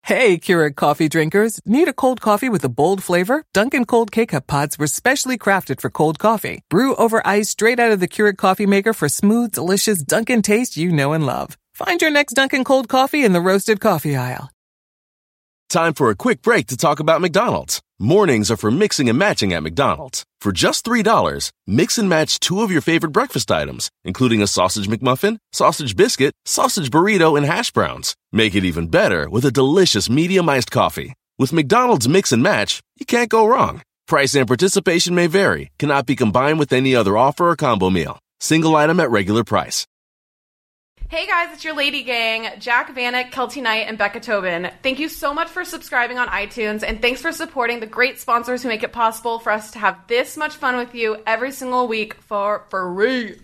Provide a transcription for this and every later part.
Hey, Keurig coffee drinkers. Need a cold coffee with a bold flavor? Dunkin' Cold K-Cup pods were specially crafted for cold coffee. Brew over ice straight out of the Keurig coffee maker for smooth, delicious Dunkin' taste you know and love. Find your next Dunkin' Cold coffee in the roasted coffee aisle. Time for a quick break to talk about McDonald's. Mornings are for mixing and matching at McDonald's. For just $3, mix and match 2 of your favorite breakfast items, including a sausage McMuffin, sausage biscuit, sausage burrito, and hash browns. Make it even better with a delicious medium iced coffee. With McDonald's Mix and Match, you can't go wrong. Price and participation may vary, cannot be combined with any other offer or combo meal. Single item at regular price. Hey guys, it's your Lady Gang, Jack Vanek, Kelty Knight, and Becca Tobin. Thank you so much for subscribing on iTunes, and thanks for supporting the great sponsors who make it possible for us to have this much fun with you every single week for free.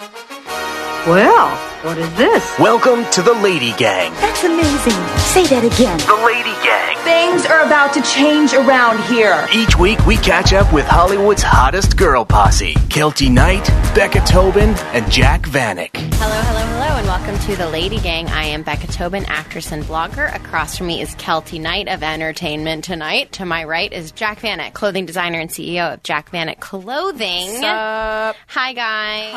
Well, what is this? Welcome to the Lady Gang. That's amazing. Say that again. The Lady Gang. Things are about to change around here. Each week we catch up with Hollywood's hottest girl posse. Kelty Knight, Becca Tobin, and Jack Vanek. Hello, and welcome to the Lady Gang. I am Becca Tobin, actress and blogger. Across from me is Kelty Knight of Entertainment Tonight. To my right is Jack Vanek, clothing designer and CEO of Jack Vanek Clothing. What's up? Hi, guys.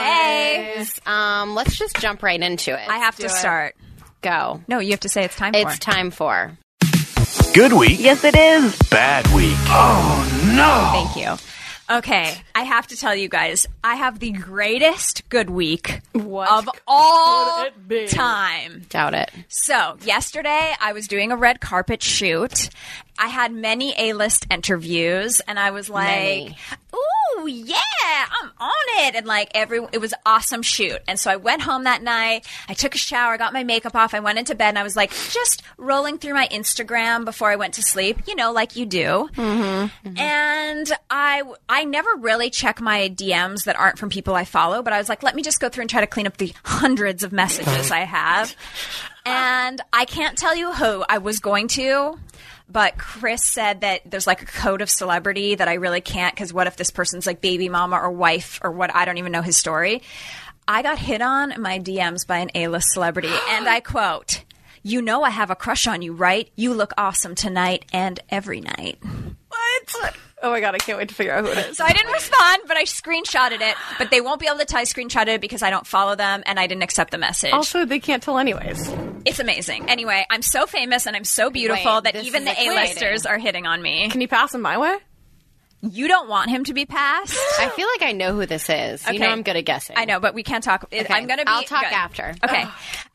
Hey. Let's just jump right into it. I have to start. Go. No, you have to say it's time for. It's time for. Good week. Yes, it is. Bad week. Oh, no. Thank you. Okay, I have to tell you guys, I have the greatest good week of all time. Doubt it. So, yesterday I was doing a red carpet shoot. I had many A-list interviews, and I was like, ooh, yeah, I'm on it. And like it was an awesome shoot. And so I went home that night, I took a shower, got my makeup off, I went into bed, and I was like just rolling through my Instagram before I went to sleep, you know, like you do. Mm-hmm. And I never really check my DMs that aren't from people I follow, but I was like, let me just go through and try to clean up the hundreds of messages I have. And I can't tell you who I was going to, but Chris said that there's like a code of celebrity that I really can't, because what if this person's like baby mama or wife or what? I don't even know his story. I got hit on in my DMs by an A-list celebrity, and I quote, "You know I have a crush on you, right? You look awesome tonight and every night." What? Oh my god, I can't wait to figure out who it is. So I didn't respond, but I screenshotted it. But they won't be able to tell I screenshotted it because I don't follow them and I didn't accept the message. Also, they can't tell anyways. It's amazing. Anyway, I'm so famous and I'm so beautiful that even the A-listers are hitting on me. Can you pass them my way? You don't want him to be passed? I feel like I know who this is. You know I'm good at guessing. I know, but we can't talk. Okay. I'm going to be... I'll talk good. after. Okay.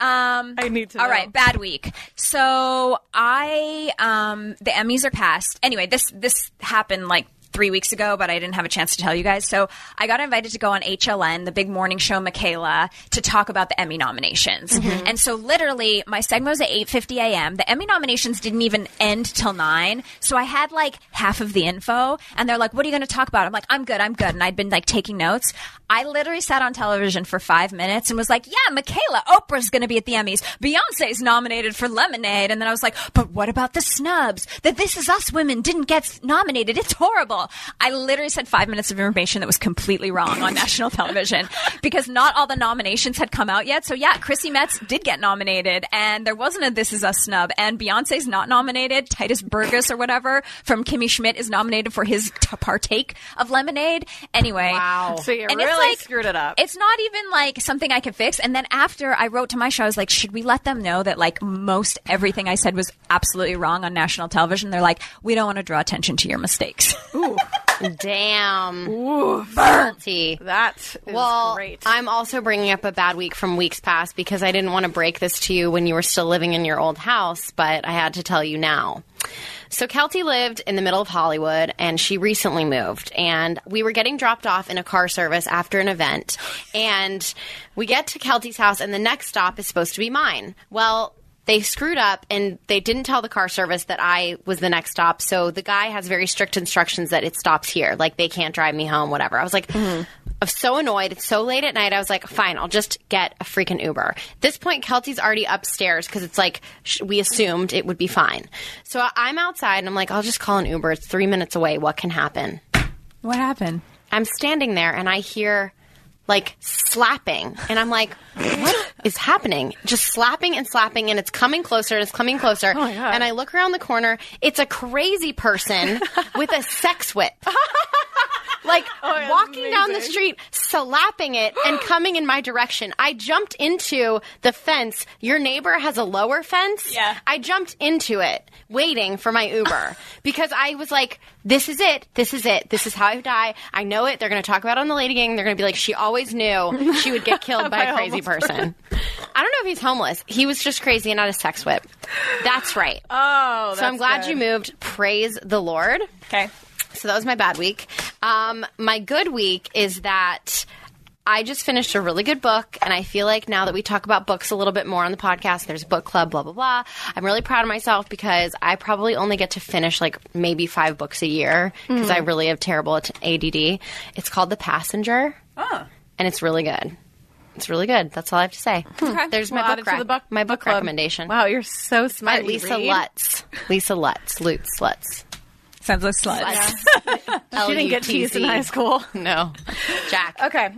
I need to know. All right, bad week. So the Emmys are passed. Anyway, this happened like 3 weeks ago, but I didn't have a chance to tell you guys. So I got invited to go on HLN, the big morning show, Michaela, to talk about the Emmy nominations. Mm-hmm. And so literally my segment was at 8:50 a.m. The Emmy nominations didn't even end till 9. So I had like half of the info, and they're like, what are you going to talk about? I'm like, I'm good. And I'd been like taking notes. I literally sat on television for 5 minutes and was like, yeah, Michaela, Oprah's going to be at the Emmys. Beyonce's nominated for Lemonade. And then I was like, but what about the snubs? The This Is Us women didn't get nominated. It's horrible. I literally said 5 minutes of information that was completely wrong on national television because not all the nominations had come out yet. So yeah, Chrissy Metz did get nominated, and there wasn't a This Is Us snub, and Beyonce's not nominated. Titus Burgess or whatever from Kimmy Schmidt is nominated for his partake of Lemonade. Anyway. Wow. So you and really screwed it up. It's not even like something I can fix. And then after I wrote to my show, I was like, should we let them know that like most everything I said was absolutely wrong on national television? They're like, we don't want to draw attention to your mistakes. Ooh. Damn. Ooh. Salty. That is great. I'm also bringing up a bad week from weeks past because I didn't want to break this to you when you were still living in your old house, but I had to tell you now. So Kelty lived in the middle of Hollywood, and she recently moved. And we were getting dropped off in a car service after an event. And we get to Kelty's house, and the next stop is supposed to be mine. Well, they screwed up, and they didn't tell the car service that I was the next stop. So the guy has very strict instructions that it stops here. Like, they can't drive me home, whatever. I was like, I'm so annoyed. It's so late at night. I was like, fine, I'll just get a freaking Uber. At this point, Kelty's already upstairs because it's like we assumed it would be fine. So I'm outside, and I'm like, I'll just call an Uber. It's 3 minutes away. What can happen? What happened? I'm standing there, and I hear like slapping. And I'm like, what is happening? Just slapping and slapping, and it's coming closer and it's coming closer. Oh my God. And I look around the corner. It's a crazy person with a sex whip. Like walking down the street, slapping it, and coming in my direction. I jumped into the fence. Your neighbor has a lower fence. Yeah. I jumped into it, waiting for my Uber because I was like, this is it. This is it. This is how I die. I know it. They're going to talk about it on the Lady Gang. They're going to be like, she always knew she would get killed by a crazy person. I don't know if he's homeless. He was just crazy and not a sex whip. That's right. Oh, so I'm glad you moved. Praise the Lord. Okay. So that was my bad week. My good week is that I just finished a really good book, and I feel like now that we talk about books a little bit more on the podcast, there's a book club, blah, blah, blah. I'm really proud of myself because I probably only get to finish like maybe 5 books a year because I really have terrible ADD. It's called The Passenger, and it's really good. It's really good. That's all I have to say. Okay. There's We'll my add book, it to the my book club. recommendation. Wow, you're so smart. By Lisa You read? Lutz. Lisa Lutz. Lutz. Sounds like sluts. She didn't get teased in high school. No. Jack. Okay.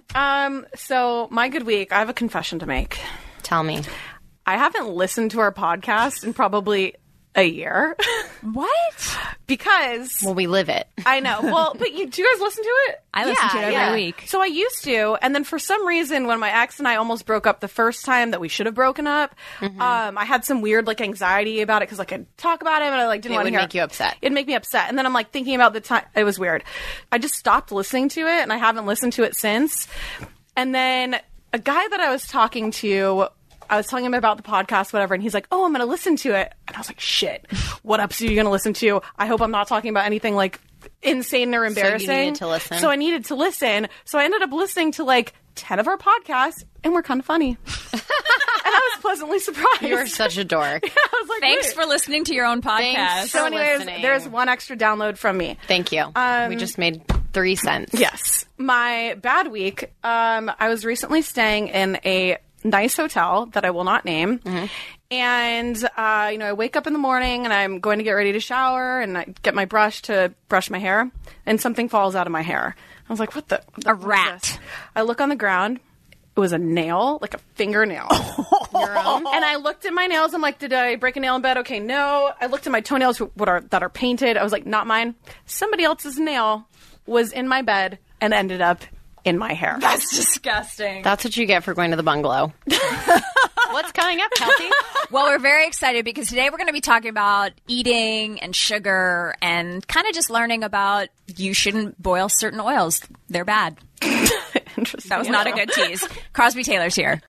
So my good week, I have a confession to make. Tell me. I haven't listened to our podcast in probably a year. What? Because Well, we live it. I know. Well, but do you guys listen to it? I listen to it every week. So I used to, and then for some reason, when my ex and I almost broke up the first time that we should have broken up, I had some weird like anxiety about it because like I'd talk about him and I like didn't It want to would hear. make you upset. It'd make me upset, and then I'm like thinking about the time. It was weird. I just stopped listening to it, and I haven't listened to it since. And then a guy that I was talking to, I was telling him about the podcast, whatever, and he's like, "Oh, I'm going to listen to it." And I was like, "Shit, what episode are you going to listen to? I hope I'm not talking about anything like insane or embarrassing." So you needed to listen. So I needed to listen. So I ended up listening to like 10 of our podcasts, and we're kind of funny. And I was pleasantly surprised. You're such a dork. I was like, Thanks wait. for listening to your own podcast. Thanks. So for anyways, listening. there's one extra download from me. Thank you. We just made 3 cents. Yes. My bad week, I was recently staying in a nice hotel that I will not name. And, I wake up in the morning and I'm going to get ready to shower and I get my brush to brush my hair and something falls out of my hair. I was like, what the A what is rat. this? I look on the ground. It was a nail, like a fingernail. Your own. And I looked at my nails. I'm like, did I break a nail in bed? Okay, no. I looked at my toenails that are painted. I was like, not mine. Somebody else's nail was in my bed and ended up in my hair. That's disgusting. That's what you get for going to the bungalow. What's coming up, Kelsey? Well, we're very excited because today we're going to be talking about eating and sugar and kind of just learning about you shouldn't boil certain oils. They're bad. Interesting. That was not a good tease. Crosby Taylor's here.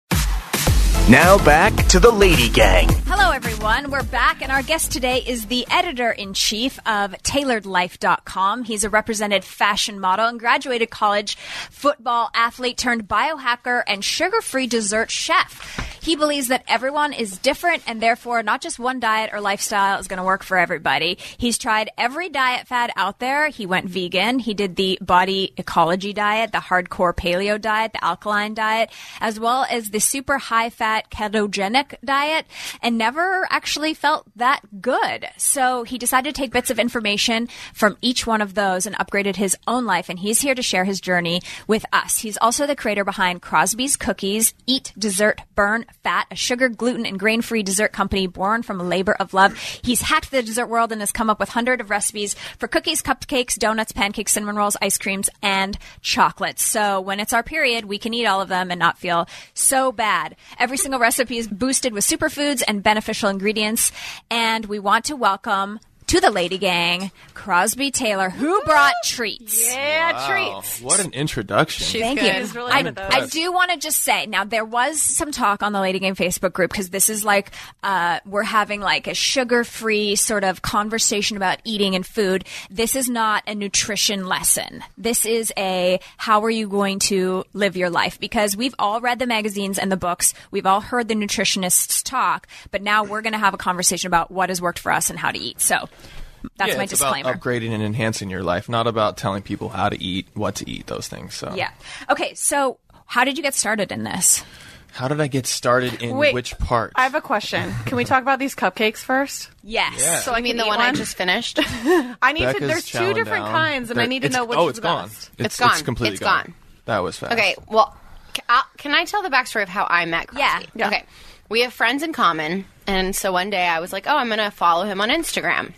Now back to the Lady Gang. Hello, everyone. We're back, and our guest today is the editor-in-chief of TailoredLife.com. He's a represented fashion model and graduated college football athlete turned biohacker and sugar-free dessert chef. He believes that everyone is different, and therefore not just one diet or lifestyle is going to work for everybody. He's tried every diet fad out there. He went vegan. He did the body ecology diet, the hardcore paleo diet, the alkaline diet, as well as the super high-fat ketogenic diet, and never actually felt that good. So he decided to take bits of information from each one of those and upgraded his own life, and he's here to share his journey with us. He's also the creator behind Crosby's Cookies, Eat Dessert, Burn Fat, a sugar, gluten, and grain-free dessert company born from a labor of love. He's hacked the dessert world and has come up with hundreds of recipes for cookies, cupcakes, donuts, pancakes, cinnamon rolls, ice creams, and chocolates. So when it's our period, we can eat all of them and not feel so bad. Every single recipe is boosted with superfoods and beneficial ingredients. And we want to welcome to the Lady Gang, Crosby Taylor, who brought treats. Yeah, treats. What an introduction. Thank good. you. He's really good at those. I do want to just say, now there was some talk on the Lady Gang Facebook group because this is like, we're having like a sugar-free sort of conversation about eating and food. This is not a nutrition lesson. This is a how are you going to live your life? Because we've all read the magazines and the books. We've all heard the nutritionists talk, but now we're going to have a conversation about what has worked for us and how to eat. So that's my it's disclaimer. about upgrading and enhancing your life, not about telling people how to eat, what to eat, those things. So Yeah. Okay, so how did you get started in this? how did I get started in Wait, which part? I have a question. Can we talk about these cupcakes first? Yes. Yeah. So I mean can the eat one I just finished? I need to. Becca's There's two chowing different down. kinds, and I need to know which Oh, is it's the gone. best. It's gone. It's completely It's gone. That was fast. Okay, well, can I tell the backstory of how I met Crosby? Yeah. Okay. We have friends in common, and so one day I was like, oh, I'm going to follow him on Instagram.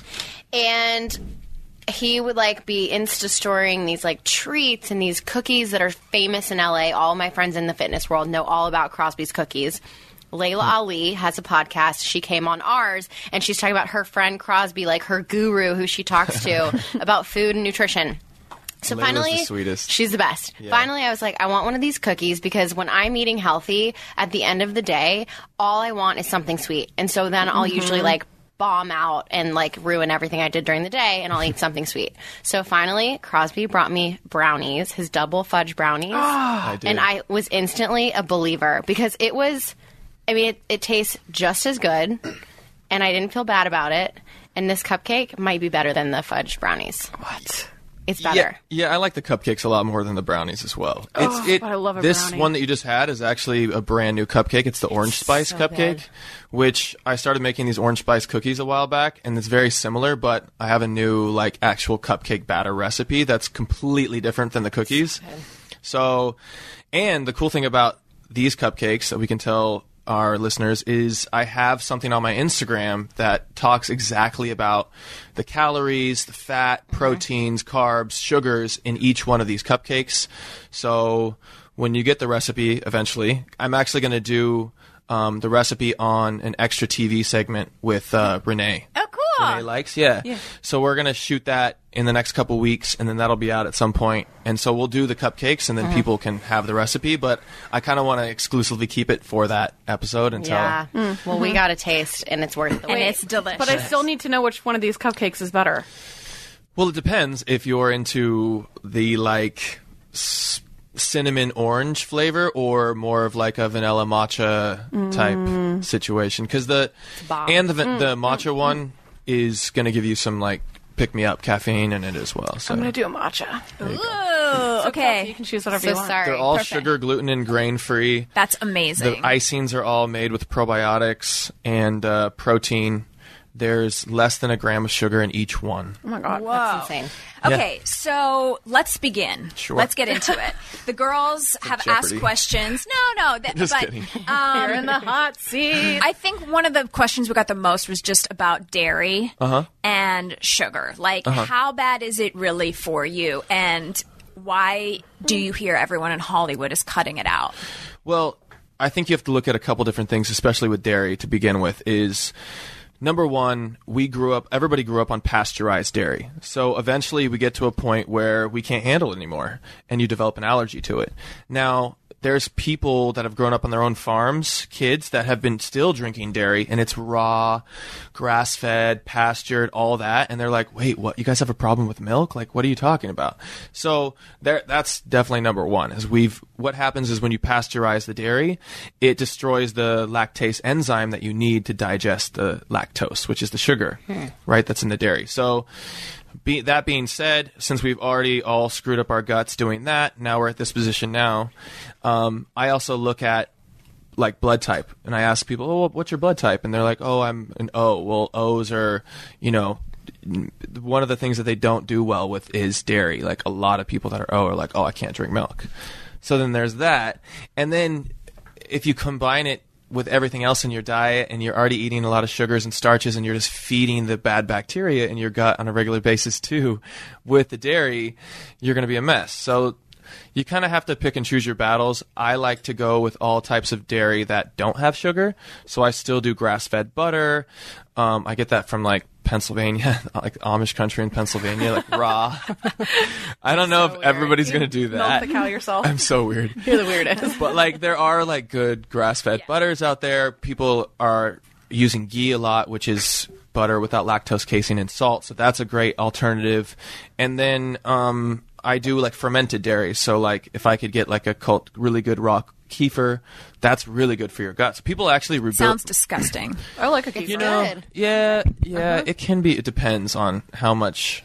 And he would, like, be Insta-storing these, like, treats and these cookies that are famous in LA. All my friends in the fitness world know all about Crosby's cookies. Layla Ali has a podcast. She came on ours, and she's talking about her friend Crosby, like her guru who she talks to about food and nutrition. So Layla's finally, the sweetest. She's the best. Yeah. Finally, I was like, I want one of these cookies because when I'm eating healthy, at the end of the day, all I want is something sweet. And so then I'll usually like bomb out and like ruin everything I did during the day, and I'll eat something sweet. So finally, Crosby brought me brownies, his double fudge brownies. I did. And I was instantly a believer because it was, I mean, it tastes just as good, and I didn't feel bad about it. And this cupcake might be better than the fudge brownies. What? It's better. Yeah, I like the cupcakes a lot more than the brownies as well. I love a this brownie. one that you just had is actually a brand new cupcake. It's the orange spice cupcake, good. which I started making these orange spice cookies a while back, and it's very similar, but I have a new like actual cupcake batter recipe that's completely different than the cookies. So, and the cool thing about these cupcakes that we can tell our listeners is I have something on my Instagram that talks exactly about the calories, the fat, proteins, carbs, sugars in each one of these cupcakes. So when you get the recipe eventually, I'm actually going to do the recipe on an extra TV segment with Renee. Oh, cool. Renee Likes, yeah. So we're going to shoot that in the next couple weeks, and then that'll be out at some point. And so we'll do the cupcakes, and then people can have the recipe. But I kind of want to exclusively keep it for that episode until... Yeah. Well, we got a taste, and it's worth the And wait. it's delicious. But I still need to know which one of these cupcakes is better. Well, it depends if you're into the, like, cinnamon orange flavor or more of, like, a vanilla matcha type situation. Because the matcha one is going to give you some, like, pick-me-up caffeine in it as well. So I'm going to do a matcha. Ooh, okay. You can choose whatever So you want. sorry. they're all Perfect. sugar, gluten, and grain-free. That's The amazing. icings are all made with probiotics and protein. There's less than a gram of sugar in each one. Oh my God. Whoa. That's insane. Okay, so let's begin. Sure. Let's get into it. The girls have asked Jeopardy. questions. No, Just kidding. You're in the hot seat. I think one of the questions we got the most was just about dairy and sugar. Like, how bad is it really for you? And why do you hear everyone in Hollywood is cutting it out? Well, I think you have to look at a couple different things, especially with dairy to begin with, is... Number one, everybody grew up on pasteurized dairy. So eventually we get to a point where we can't handle it anymore and you develop an allergy to it. Now, there's people that have grown up on their own farms, kids that have been still drinking dairy, and it's raw, grass-fed, pastured, all that. And they're like, wait, what? You guys have a problem with milk? Like, what are you talking about? So that's definitely number one. What happens is when you pasteurize the dairy, it destroys the lactase enzyme that you need to digest the lactose, which is the sugar, right? That's in the dairy. So that being said, since we've already all screwed up our guts doing that, now we're at this position now. I also look at like blood type, and I ask people, "Oh, what's your blood type?" And they're like, "Oh, I'm an O." Well, O's are, one of the things that they don't do well with is dairy. Like a lot of people that are O are like, "Oh, I can't drink milk." So then there's that, and then if you combine it with everything else in your diet and you're already eating a lot of sugars and starches and you're just feeding the bad bacteria in your gut on a regular basis too with the dairy, you're going to be a mess. So you kind of have to pick and choose your battles. I like to go with all types of dairy that don't have sugar. So I still do grass-fed butter. I get that from like Pennsylvania, like Amish country in Pennsylvania, like raw. I don't know if everybody's going to do that. Milk the cow yourself. I'm so weird. You're the weirdest. But like there are like good grass-fed butters out there. People are using ghee a lot, which is butter without lactose, casein, and salt. So that's a great alternative. And then I do like fermented dairy. So like if I could get like a really good raw kefir, that's really good for your guts. People actually rebuild. Sounds disgusting. I like a kefir. Good. Yeah, it can be. It depends on how much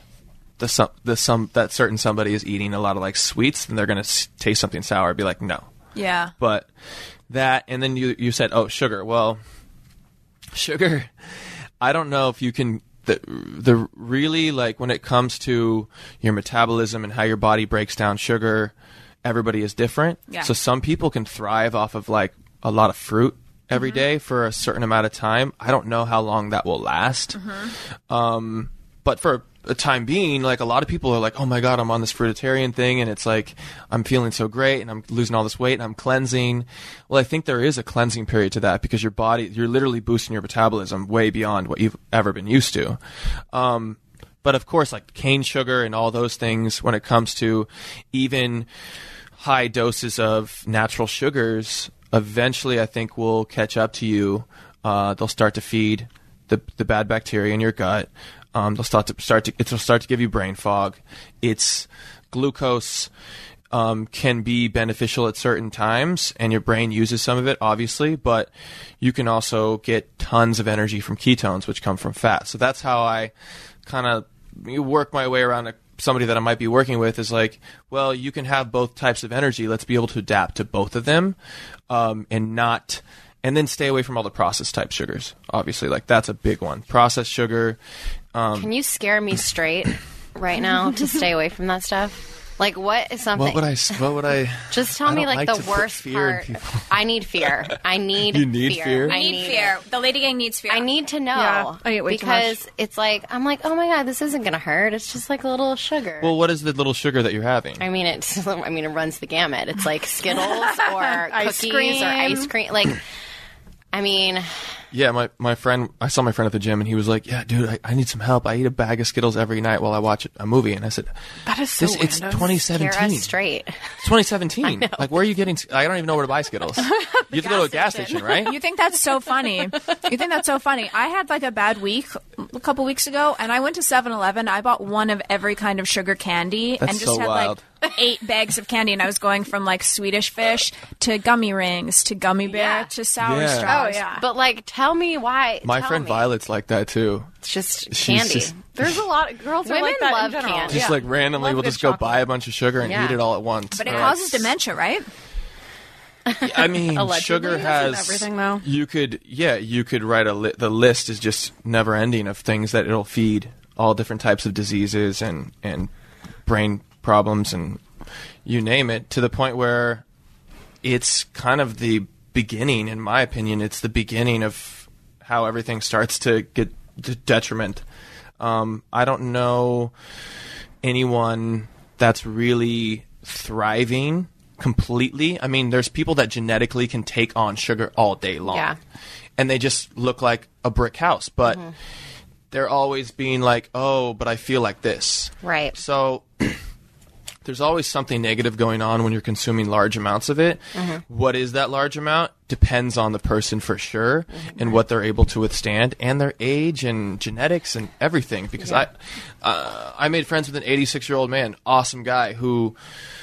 that certain somebody is eating a lot of like sweets, then they're going to taste something sour. Be like, no. Yeah. But that, and then you said, oh, sugar. Well, sugar, I don't know if you can. The really, like when it comes to your metabolism and how your body breaks down sugar, everybody is different. Yeah. So some people can thrive off of like a lot of fruit every day for a certain amount of time. I don't know how long that will last. But for a time being, like a lot of people are like, oh my God, I'm on this fruitarian thing and it's like, I'm feeling so great and I'm losing all this weight and I'm cleansing. Well, I think there is a cleansing period to that because your body, you're literally boosting your metabolism way beyond what you've ever been used to. But of course, like cane sugar and all those things, when it comes to even high doses of natural sugars, eventually I think will catch up to you. They'll start to feed the bad bacteria in your gut. It'll start to give you brain fog. It's glucose can be beneficial at certain times, and your brain uses some of it, obviously. But you can also get tons of energy from ketones, which come from fat. So that's how I kind of work my way around somebody that I might be working with. Is like, well, you can have both types of energy. Let's be able to adapt to both of them, and then stay away from all the processed type sugars. Obviously, like that's a big one. Processed sugar. Can you scare me straight right now to stay away from that stuff? Like, what is something? What would I? Just tell me, like, the worst part. I need fear. I need You need fear? We need fear. The Lady Gang needs fear. I need to know. Yeah, I eat way too much. Because it's like, I'm like, oh my God, this isn't going to hurt. It's just like a little sugar. Well, what is the little sugar that you're having? I mean, it runs the gamut. It's like Skittles or Ice cookies cream. or ice cream. Like, I mean... Yeah, my friend, I saw my friend at the gym and he was like, yeah, dude, I need some help. I eat a bag of Skittles every night while I watch a movie. And I said, that is so it's random. 2017. Scare us straight. It's 2017. Like, where are you getting, I don't even know where to buy Skittles. You have to go to a gas station, right? You think that's so funny. I had like a bad week a couple weeks ago, and I went to 7-Eleven. I bought one of every kind of sugar candy That's and just so had wild. like 8 bags of candy, and I was going from like Swedish Fish to gummy rings to gummy bear to sour Yeah. straws. Oh, yeah. But, like, tell me why. My Tell friend me. Violet's like that too. It's just She's candy. just- There's a lot of girls are Women like that love in general. candy. Just Yeah. like randomly, Love we'll good just go chocolate. buy a bunch of sugar and Yeah. eat it all at once. But it Or causes it's- dementia, right? I mean, Allegedly. sugar has Everything, though. You could write the list is just never ending of things that it'll feed all different types of diseases and brain problems and you name it, to the point where it's kind of the beginning, in my opinion. It's the beginning of how everything starts to get detriment. I don't know anyone that's really thriving completely. I mean, there's people that genetically can take on sugar all day long. Yeah. And they just look like a brick house. But they're always being like, oh, but I feel like this. Right. So there's always something negative going on when you're consuming large amounts of it. What is that large amount? Depends on the person for sure, and what they're able to withstand, and their age and genetics and everything. Because I made friends with an 86-year-old man, awesome guy, who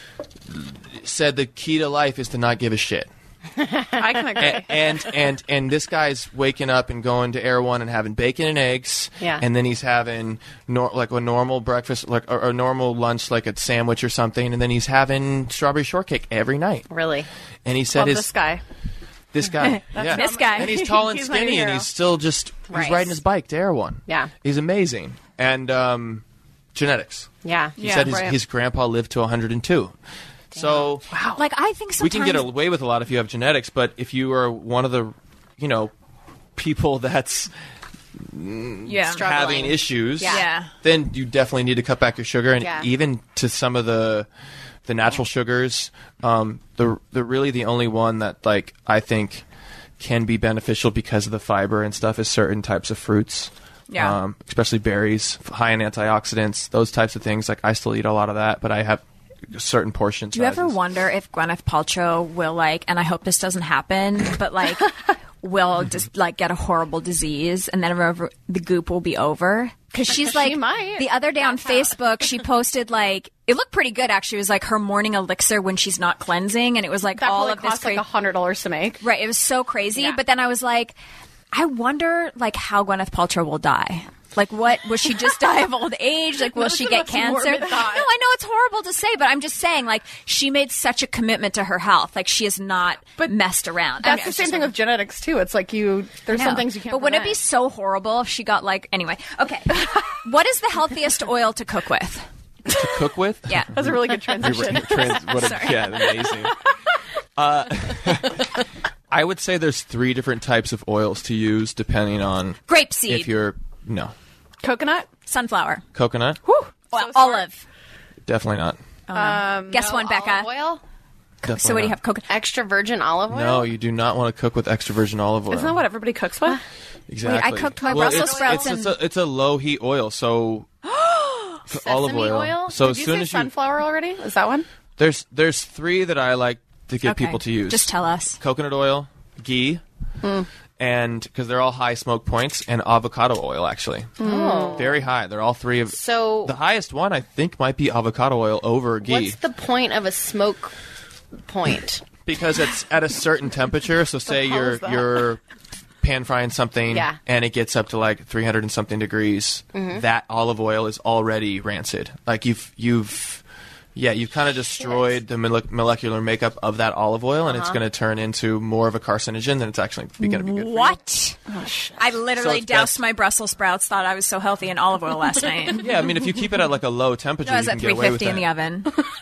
said the key to life is to not give a shit. I can agree. And this guy's waking up and going to Air One and having bacon and eggs, Yeah. and then he's having like a normal breakfast, like or a normal lunch, like a sandwich or something, and then he's having strawberry shortcake every night. Really? And he said Love this guy. this guy, yeah, This guy. and he's tall and He's my skinny, and hero. he's still just Right. he's riding his bike to Air One. Yeah. He's amazing, and genetics. Yeah. He said his grandpa lived to 102. So Like, I think sometimes we can get away with a lot if you have genetics, but if you are one of the, people that's yeah. having issues, Yeah. then you definitely need to cut back your sugar, and Yeah. even to some of the natural sugars. The really the only one that like I think can be beneficial because of the fiber and stuff is certain types of fruits. Yeah. Especially berries, high in antioxidants, those types of things. Like I still eat a lot of that, but I have certain portions. Do you ever wonder if Gwyneth Paltrow will and I hope this doesn't happen, but will just get a horrible disease and then the goop will be over? Because she's She might. the other day on Facebook, she posted it looked pretty good actually. It was her morning elixir when she's not cleansing, and it was That all probably of this costs like $100 to make. right. It was so crazy, Yeah. but then I was like, I wonder how Gwyneth Paltrow will die. What will she just die of old age? Will she get That's a cancer? morbid No, thought. I know it's horrible to say, but I'm just saying, she made such a commitment to her health. She has not messed around. That's the same thing with genetics too. It's like there's some things you can't. But wouldn't it be prevent. so horrible if she got anyway? Okay, what is the healthiest oil to cook with? to cook with. Yeah. That's a really good transition. Yeah, amazing. I would say there's 3 different types of oils to use depending on Grapeseed. if you're no Coconut? Sunflower. coconut. Whew. Well, olive. Definitely not. Guess one, Becca. Olive oil? Definitely So what do you not. have? Coconut. Extra virgin olive oil? No, you do not want to cook with extra virgin olive oil. Isn't that what everybody cooks with? Exactly. Wait, I cooked my Well, Brussels sprouts it's a low heat oil, so olive Sesame oil? So Did as you soon say as you sunflower already? Is that one? there's 3 that I like to get Okay. people to use. Just tell us. Coconut oil, ghee, and because they're all high smoke points, and avocado oil actually. Oh. Very high. They're all 3 of. So The highest one I think might be avocado oil over ghee. what's the point of a smoke point? Because it's at a certain temperature. So say hell is that? you're pan frying something, Yeah. and it gets up to like 300 and something degrees. That olive oil is already rancid. Like you've kind of destroyed the molecular makeup of that olive oil, and it's going to turn into more of a carcinogen than it's actually going to be good for you. What? I literally it's doused best- my Brussels sprouts, thought I was so healthy in olive oil last night. Yeah, I mean, if you keep it at like a low temperature, I was you at can get away with 350 in the that. oven.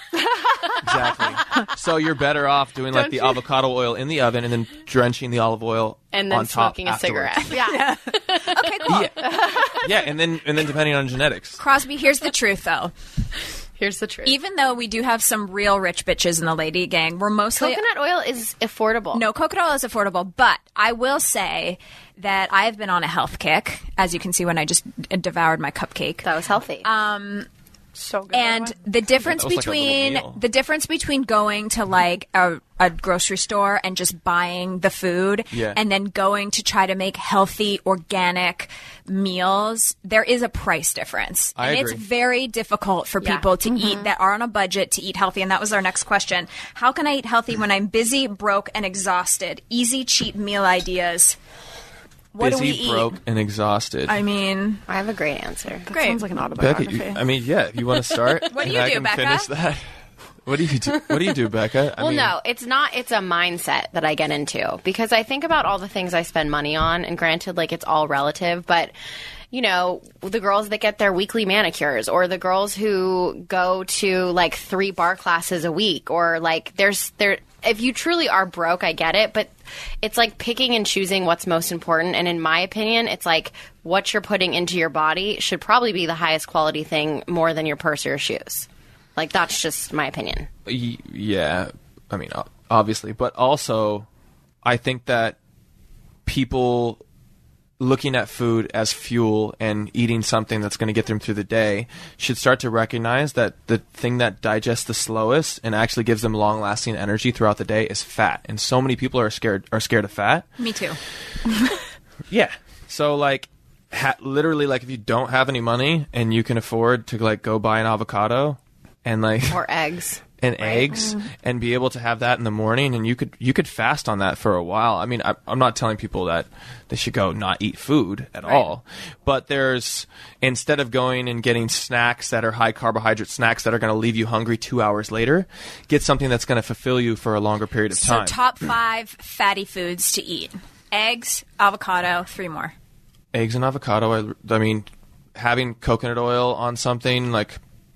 Exactly. So you're better off doing like Don't the you- avocado oil in the oven and then drenching the olive oil And then on top smoking a afterwards. cigarette. Yeah. Okay, cool. Yeah, and then depending on genetics. Crosby, here's the truth, though. Here's the truth. Even though we do have some real rich bitches in the lady gang, we're mostly Coconut oil is affordable. No, coconut oil is affordable, but I will say that I have been on a health kick, as you can see when I just devoured my cupcake. That was healthy. So good. And the difference That was like a little meal. between going to like a grocery store and just buying the food Yeah. and then going to try to make healthy organic meals, there is a price difference. I and agree. it's very difficult for Yeah. people to eat that are on a budget to eat healthy, and that was our next question. How can I eat healthy when I'm busy, broke, and exhausted? Easy, cheap meal ideas. What Busy, do we broke, eat? and exhausted. I mean, I have a great answer. great. Sounds like an Becca, autobiography. if you want to start, What do and you I do, can Becca? finish that. What do you do? What do you do, Becca? Well, no, it's not. It's a mindset that I get into because I think about all the things I spend money on, and granted, like it's all relative, but you know, the girls that get their weekly manicures, or the girls who go to like 3 bar classes a week, or like if you truly are broke, I get it, but it's like picking and choosing what's most important. And in my opinion, it's like what you're putting into your body should probably be the highest quality thing more than your purse or your shoes. Like, that's just my opinion. Yeah, I mean, obviously, but also, I think that people looking at food as fuel and eating something that's going to get them through the day should start to recognize that the thing that digests the slowest and actually gives them long-lasting energy throughout the day is fat. And so many people are scared of fat. Me too. Yeah. So like, literally, like if you don't have any money and you can afford to like go buy an avocado and like Or eggs. and eggs and be able to have that in the morning, and you could fast on that for a while. I mean, I'm not telling people that they should go not eat food at all, but there's, instead of going and getting snacks that are high carbohydrate snacks that are going to leave you hungry 2 hours later, get something that's going to fulfill you for a longer period of time. So top 5 fatty foods to eat. Eggs, avocado, 3 more. Eggs and avocado. I mean, having coconut oil on something like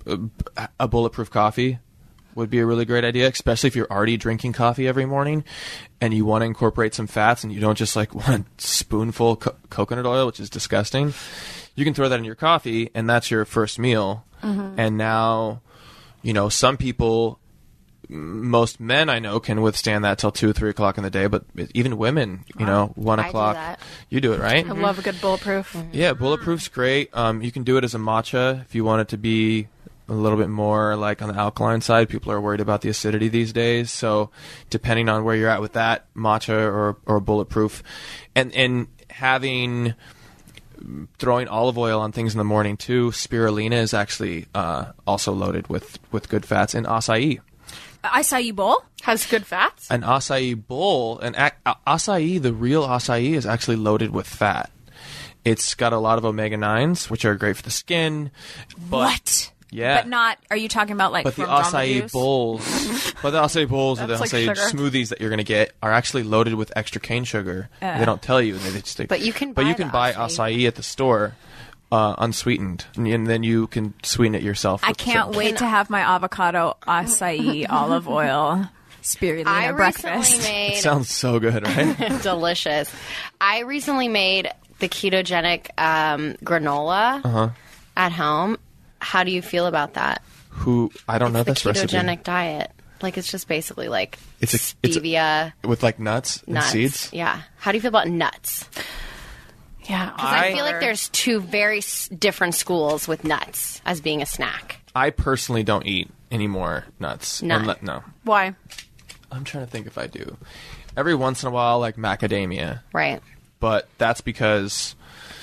a bulletproof coffee would be a really great idea, especially if you're already drinking coffee every morning and you want to incorporate some fats and you don't just like want a spoonful coconut oil, which is disgusting. You can throw that in your coffee and that's your first meal. And now, you know, some people, most men I know can withstand that till 2 or 3 o'clock in the day, but even women, you know, 1 I do o'clock. that. You do it, right? I love a good bulletproof. Yeah, bulletproof's great. You can do it as a matcha if you want it to be a little bit more like on the alkaline side. People are worried about the acidity these days, so depending on where you're at with that, matcha or bulletproof, and having throwing olive oil on things in the morning too. Spirulina is actually also loaded with good fats, and acai. Acai bowl? Has good fats. An acai bowl, acai, the real acai is actually loaded with fat. It's got a lot of omega-9s, which are great for the skin. But, What? Yeah. But not, are you talking about like But the from Jamba acai Juice? bowls, or the That's like acai sugar. smoothies that you're going to get are actually loaded with extra cane sugar. They don't tell you. They just, But you can But buy you can the buy acai. acai at the store. unsweetened, and then you can sweeten it yourself. I can't wait to have my avocado acai olive oil spirulina breakfast. It sounds so good, right? Delicious. I recently made the ketogenic granola at home. How do you feel about that? I don't know this recipe. The ketogenic diet. Like, it's just basically like it's stevia. With like nuts and seeds? Yeah. How do you feel about nuts? Yeah. Because I feel like there's two very different schools with nuts as being a snack. I personally don't eat any more nuts. None. No. Why? I'm trying to think if I do. Every once in a while, like macadamia. Right. But that's because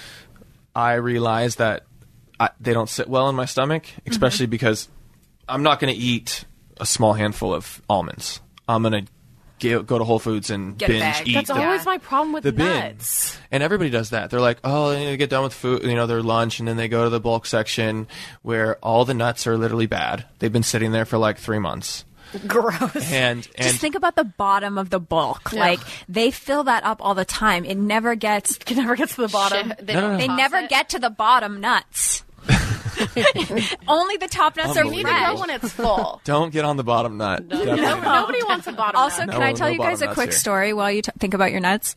I realize that they don't sit well in my stomach, especially because I'm not going to eat a small handful of almonds. I'm going to go to Whole Foods and binge eat. That's always my problem with the nuts. Bin. And everybody does that. They're like, oh, they get done with food, their lunch, and then they go to the bulk section where all the nuts are literally bad. They've been sitting there for like 3 months. Gross. And just think about the bottom of the bulk. Yeah. Like, they fill that up all the time. It never gets to the bottom. They never get to the bottom nuts. Only the top nuts are You need to fresh. go when it's full. Don't get on the bottom nut. Nobody wants a bottom Also, nut. can I tell you guys a bottom quick nuts here. story while you think about your nuts?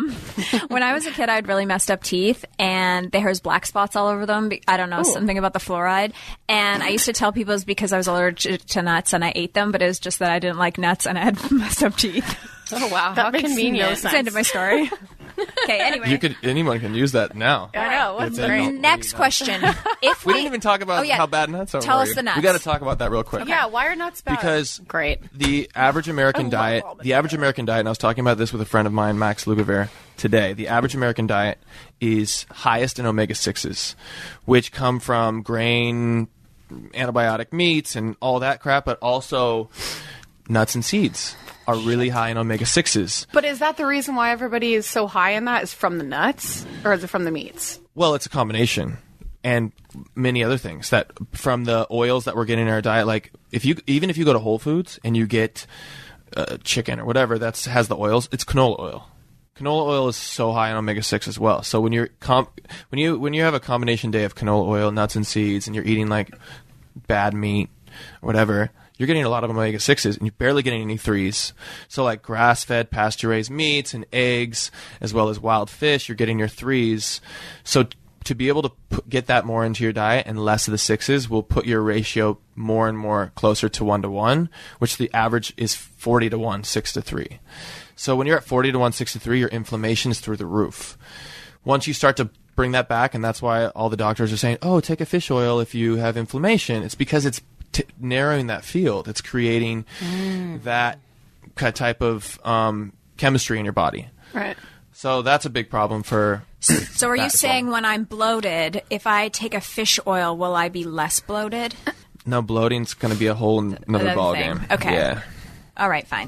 When I was a kid, I had really messed up teeth, and there was black spots all over them. I don't know, something about the fluoride. And I used to tell people it was because I was allergic to nuts and I ate them, but it was just that I didn't like nuts and I had messed up teeth. Oh, wow. That How makes convenient. no That's the sense. end of my story. Okay, anyway. Anyone can use that now. I know. What's It's great? Next question. If We didn't even talk about how bad nuts are. Tell for us you. the nuts. We got to talk about that real quick. Yeah, why are nuts bad? Because Great. the average American diet, and I was talking about this with a friend of mine, Max Lugavere, today. The average American diet is highest in omega-6s, which come from grain, antibiotic meats, and all that crap, but also nuts and seeds are really high in omega-6s. But is that the reason why everybody is so high in that? Is from the nuts, or is it from the meats? Well, it's a combination, and many other things that from the oils that we're getting in our diet. Like even if you go to Whole Foods and you get chicken or whatever that has the oils, it's canola oil. Canola oil is so high in omega-6 as well. So when you're when you have a combination day of canola oil, nuts and seeds, and you're eating like bad meat or whatever, you're getting a lot of omega-6s, and you're barely getting any 3s. So like grass-fed, pasture-raised meats and eggs, as well as wild fish, you're getting your 3s. So to be able to get that more into your diet and less of the 6s will put your ratio more and more closer to 1-to-1, which the average is 40-to-1, 6-to-3. So when you're at 40-to-1, 6-to-3, your inflammation is through the roof. Once you start to bring that back, and that's why all the doctors are saying, oh, take a fish oil if you have inflammation, it's because it's narrowing that field. It's creating that type of chemistry in your body. Right. So that's a big problem for. So are you saying when I'm bloated, if I take a fish oil, will I be less bloated? No, bloating's going to be a whole another thing. ballgame. Okay. Yeah. All right, fine.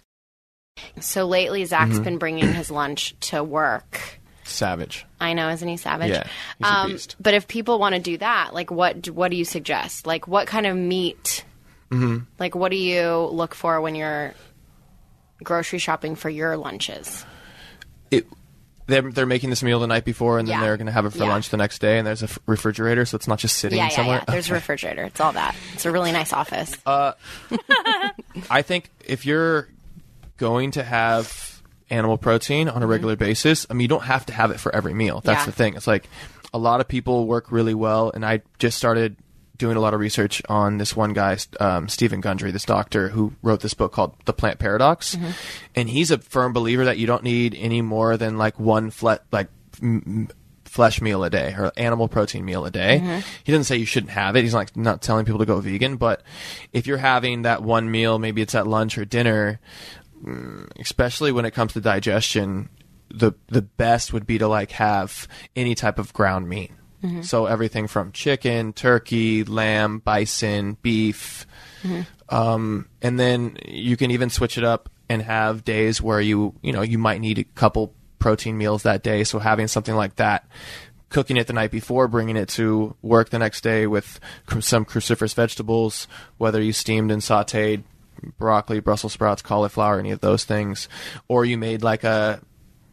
So lately, Zach's been bringing his lunch to work. Savage. I know, isn't he savage? Yeah, he's a beast. But if people want to do that, like, what do you suggest? Like, what kind of meat? Like, what do you look for when you're grocery shopping for your lunches? They're making this meal the night before, and then Yeah. they're going to have it for Yeah. lunch the next day, and there's a refrigerator, so it's not just sitting somewhere. Yeah. There's a refrigerator. It's all that. It's a really nice office. I think if you're going to have animal protein on a regular basis, I mean, you don't have to have it for every meal. That's Yeah. the thing. It's like a lot of people work really well, and I just started doing a lot of research on this one guy, Stephen Gundry, this doctor who wrote this book called The Plant Paradox, and he's a firm believer that you don't need any more than like one flesh meal a day or animal protein meal a day. He doesn't say you shouldn't have it. He's not telling people to go vegan, but if you're having that one meal, maybe it's at lunch or dinner, especially when it comes to digestion, the best would be to like have any type of ground meat. So everything from chicken, turkey, lamb, bison, beef, and then you can even switch it up and have days where you might need a couple protein meals that day. So having something like that, cooking it the night before, bringing it to work the next day with some cruciferous vegetables, whether you steamed and sautéed broccoli, Brussels sprouts, cauliflower, any of those things, or you made like a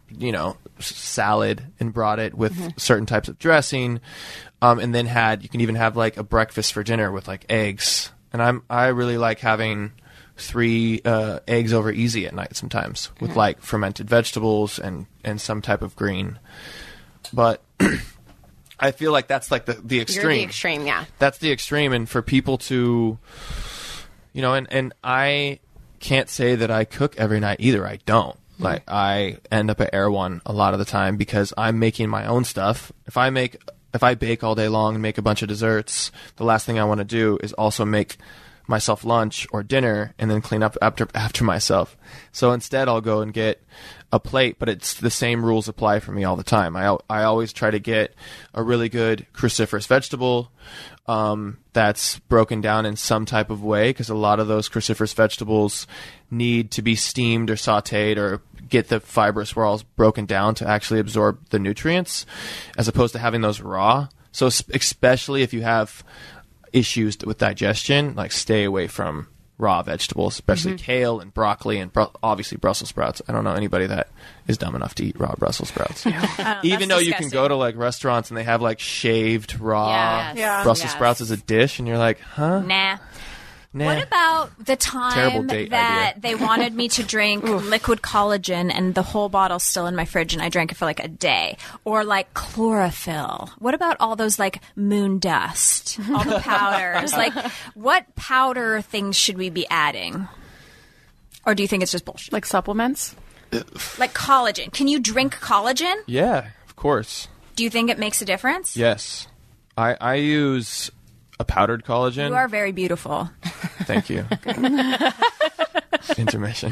salad and brought it with certain types of dressing, and then you can even have like a breakfast for dinner with like eggs. And I really like having 3 eggs over easy at night sometimes with like fermented vegetables and some type of green. But I feel like that's like the extreme. You're the extreme, yeah. That's the extreme, and for people to, and I can't say that I cook every night either. I don't. Like, I end up at Erewhon a lot of the time because I'm making my own stuff. If I bake all day long and make a bunch of desserts, the last thing I want to do is also make myself lunch or dinner and then clean up after myself. So instead I'll go and get a plate, but it's the same rules apply for me all the time. I always try to get a really good cruciferous vegetable that's broken down in some type of way, because a lot of those cruciferous vegetables need to be steamed or sautéed or get the fibrous whorls broken down to actually absorb the nutrients, as opposed to having those raw. So especially if you have issues with digestion, like stay away from raw vegetables, especially kale and broccoli and obviously Brussels sprouts. I don't know anybody that is dumb enough to eat raw Brussels sprouts. Even though you can go to like restaurants and they have like shaved raw Brussels sprouts as a dish, and you're like, huh? Nah. What about the time that they wanted me to drink liquid collagen and the whole bottle's still in my fridge and I drank it for like a day? Or like chlorophyll? What about all those like moon dust, all the powders? Like, what powder things should we be adding? Or do you think it's just bullshit? Like supplements? Like collagen. Can you drink collagen? Yeah, of course. Do you think it makes a difference? Yes. I use a powdered collagen. You are very beautiful. Thank you. Intermission.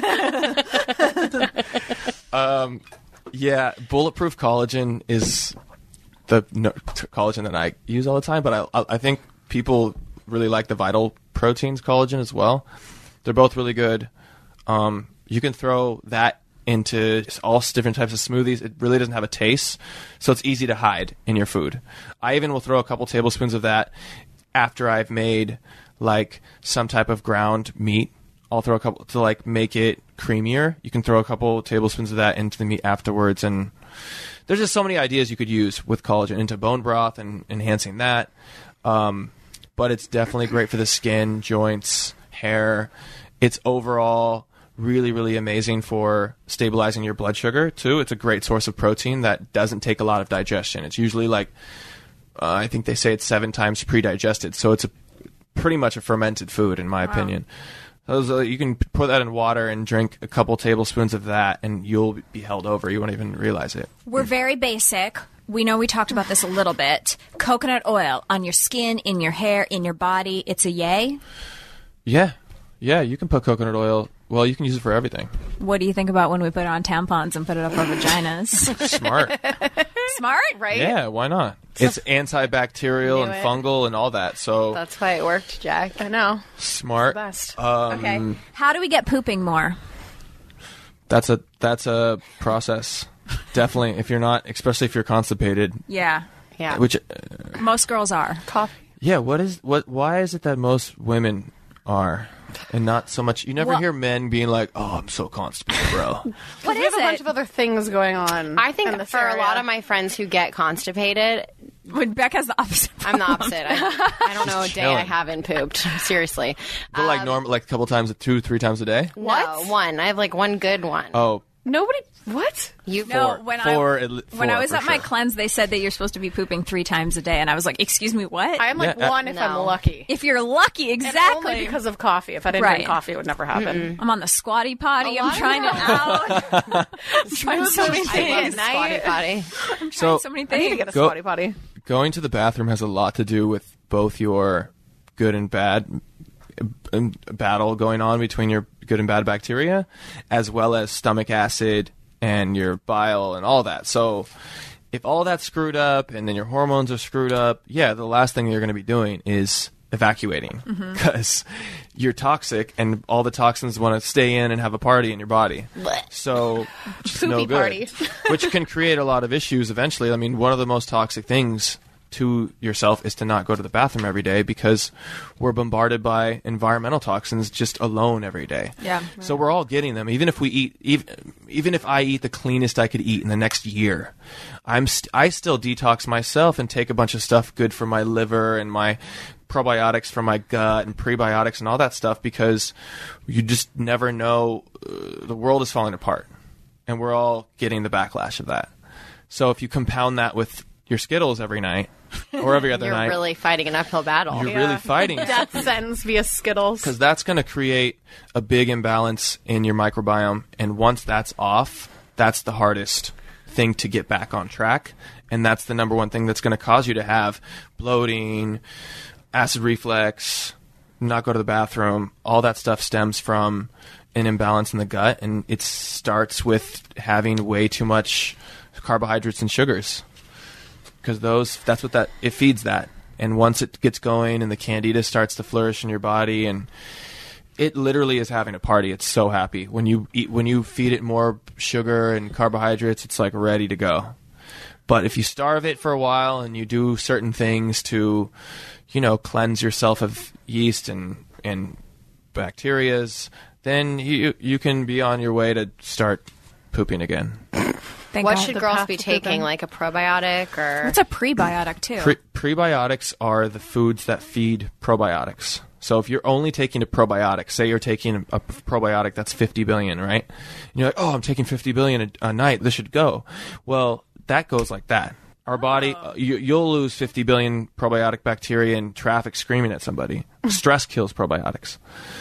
Yeah, bulletproof collagen is the collagen that I use all the time, but I think people really like the Vital Proteins collagen as well. They're both really good. You can throw that into all different types of smoothies. It really doesn't have a taste, so it's easy to hide in your food. I even will throw a couple tablespoons of that after I've made like some type of ground meat. I'll throw a couple to like make it creamier. You can throw a couple tablespoons of that into the meat afterwards, and there's just so many ideas you could use with collagen into bone broth and enhancing that. But it's definitely great for the skin, joints, hair. It's overall really, really amazing for stabilizing your blood sugar, too. It's a great source of protein that doesn't take a lot of digestion. It's usually like, I think they say it's 7 times pre-digested, so it's pretty much a fermented food, in my opinion. You can put that in water and drink a couple tablespoons of that, and you'll be held over. You won't even realize it. We're very basic. We know we talked about this a little bit. Coconut oil on your skin, in your hair, in your body. It's a yay? Yeah. Yeah, you can put coconut oil. Well, you can use it for everything. What do you think about when we put on tampons and put it up our vaginas? Smart. Smart, right? Yeah, why not? It's antibacterial and fungal and all that. So that's why it worked, Jack. I know. Smart. It's the best. Okay. How do we get pooping more? That's a process. Definitely, if you're not, especially if you're constipated. Yeah. Yeah. Which most girls are. Coffee. Yeah. Why is it that most women are, and not so much? You never hear men being like, "Oh, I'm so constipated, bro." What we is have a bunch of other things going on. I think for a lot of my friends who get constipated, when Beck has the opposite. I'm the opposite. I don't know a day I haven't pooped. Seriously. But like like a couple times, 2-3 times a day. What? No, one. I have like one good one. Oh. Nobody. What? You when I was at my cleanse, they said that you're supposed to be pooping 3 times a day, and I was like, "Excuse me, what?" I'm like one if I'm lucky. If you're lucky, exactly. And only because of coffee. If I didn't drink coffee, it would never happen. I'm on the squatty potty. I'm trying it out. I'm trying so many things. Squatty potty. I'm trying so many things. I need to get a squatty potty. Going to the bathroom has a lot to do with both your good and bad battle going on between your good and bad bacteria, as well as stomach acid and your bile and all that. So if all that's screwed up and then your hormones are screwed up, the last thing you're going to be doing is evacuating, because you're toxic and all the toxins want to stay in and have a party in your body. So it's no good. Which can create a lot of issues eventually. I mean, one of the most toxic things to yourself is to not go to the bathroom every day, because we're bombarded by environmental toxins just alone every day. Yeah. So we're all getting them. Even if we eat, even if I eat the cleanest I could eat in the next year, I still detox myself and take a bunch of stuff good for my liver and my probiotics for my gut and prebiotics and all that stuff, because you just never know. The world is falling apart, and we're all getting the backlash of that. So if you compound that with your Skittles every night or every other night, you're really fighting an uphill battle. You're really fighting. Death sentence via Skittles. Because that's going to create a big imbalance in your microbiome. And once that's off, that's the hardest thing to get back on track. And that's the number one thing that's going to cause you to have bloating, acid reflux, not go to the bathroom. All that stuff stems from an imbalance in the gut. And it starts with having way too much carbohydrates and sugars. Because it feeds that. And once it gets going and the candida starts to flourish in your body, and it literally is having a party. It's so happy. When you feed it more sugar and carbohydrates, it's like ready to go. But if you starve it for a while and you do certain things to, cleanse yourself of yeast and bacterias, then you can be on your way to start pooping again. What should girls be taking, like a probiotic or? What's a prebiotic too? Prebiotics are the foods that feed probiotics. So if you're only taking a probiotic, say you're taking a probiotic that's 50 billion, right? And you're like, oh, I'm taking 50 billion a night. This should go. Well, that goes like that. Our body, you'll lose 50 billion probiotic bacteria in traffic screaming at somebody. Stress kills probiotics.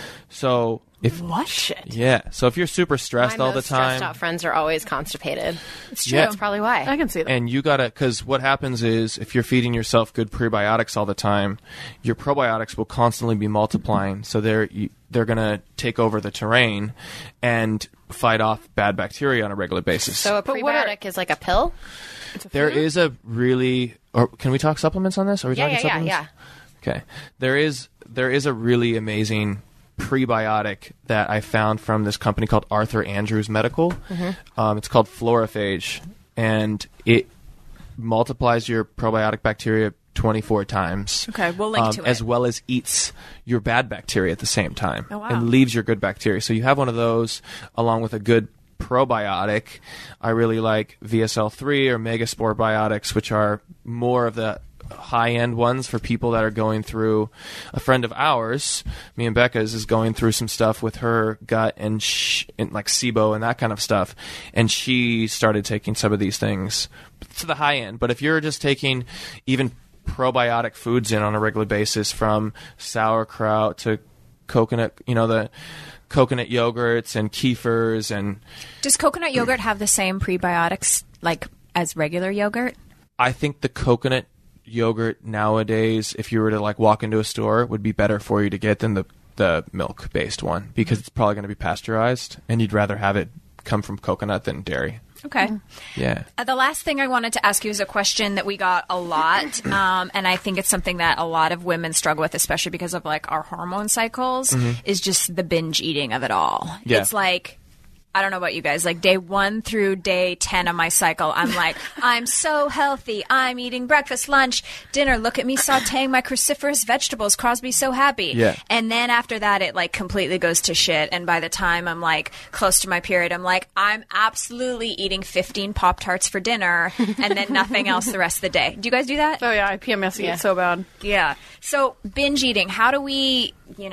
So what shit? Yeah. So if you're super stressed all the time, stressed out friends are always constipated. It's true. Yeah. That's probably why. I can see that. and you gotta, because what happens is if you're feeding yourself good prebiotics all the time, your probiotics will constantly be multiplying. So they're gonna take over the terrain and fight off bad bacteria on a regular basis. So a prebiotic is like a pill? There is a really, or can we talk supplements on this? Are we talking supplements? Yeah. Okay. There is a really amazing prebiotic that I found from this company called Arthur Andrews Medical. Mm-hmm. It's called Fluorophage, and it multiplies your probiotic bacteria 24 times. Okay, we'll link to it. As well as eats your bad bacteria at the same time. Oh, wow. And leaves your good bacteria. So you have one of those along with a good probiotic. I really like VSL3 or Megaspore biotics, which are more of the high-end ones for people that are going through. A friend of ours, me and Becca's, is going through some stuff with her gut and like SIBO and that kind of stuff, and she started taking some of these things to the high end. But if you're just taking even probiotic foods in on a regular basis, from sauerkraut to coconut, the coconut yogurts and kefirs, and does coconut yogurt have the same prebiotics like as regular yogurt? I think the coconut yogurt nowadays, if you were to like walk into a store, would be better for you to get than the milk based one, because it's probably going to be pasteurized and you'd rather have it come from coconut than dairy. Okay. Yeah. The last thing I wanted to ask you is a question that we got a lot, and I think it's something that a lot of women struggle with, especially because of like our hormone cycles, is just the binge eating of it all. Yeah. It's like, I don't know about you guys, like day 1 through day 10 of my cycle, I'm like, I'm so healthy. I'm eating breakfast, lunch, dinner. Look at me sauteing my cruciferous vegetables. Crosby's so happy. Yeah. And then after that, it like completely goes to shit. And by the time I'm like close to my period, I'm like, I'm absolutely eating 15 Pop-Tarts for dinner and then nothing else the rest of the day. Do you guys do that? Oh, yeah. I PMS eat so bad. Yeah. So binge eating, how do we,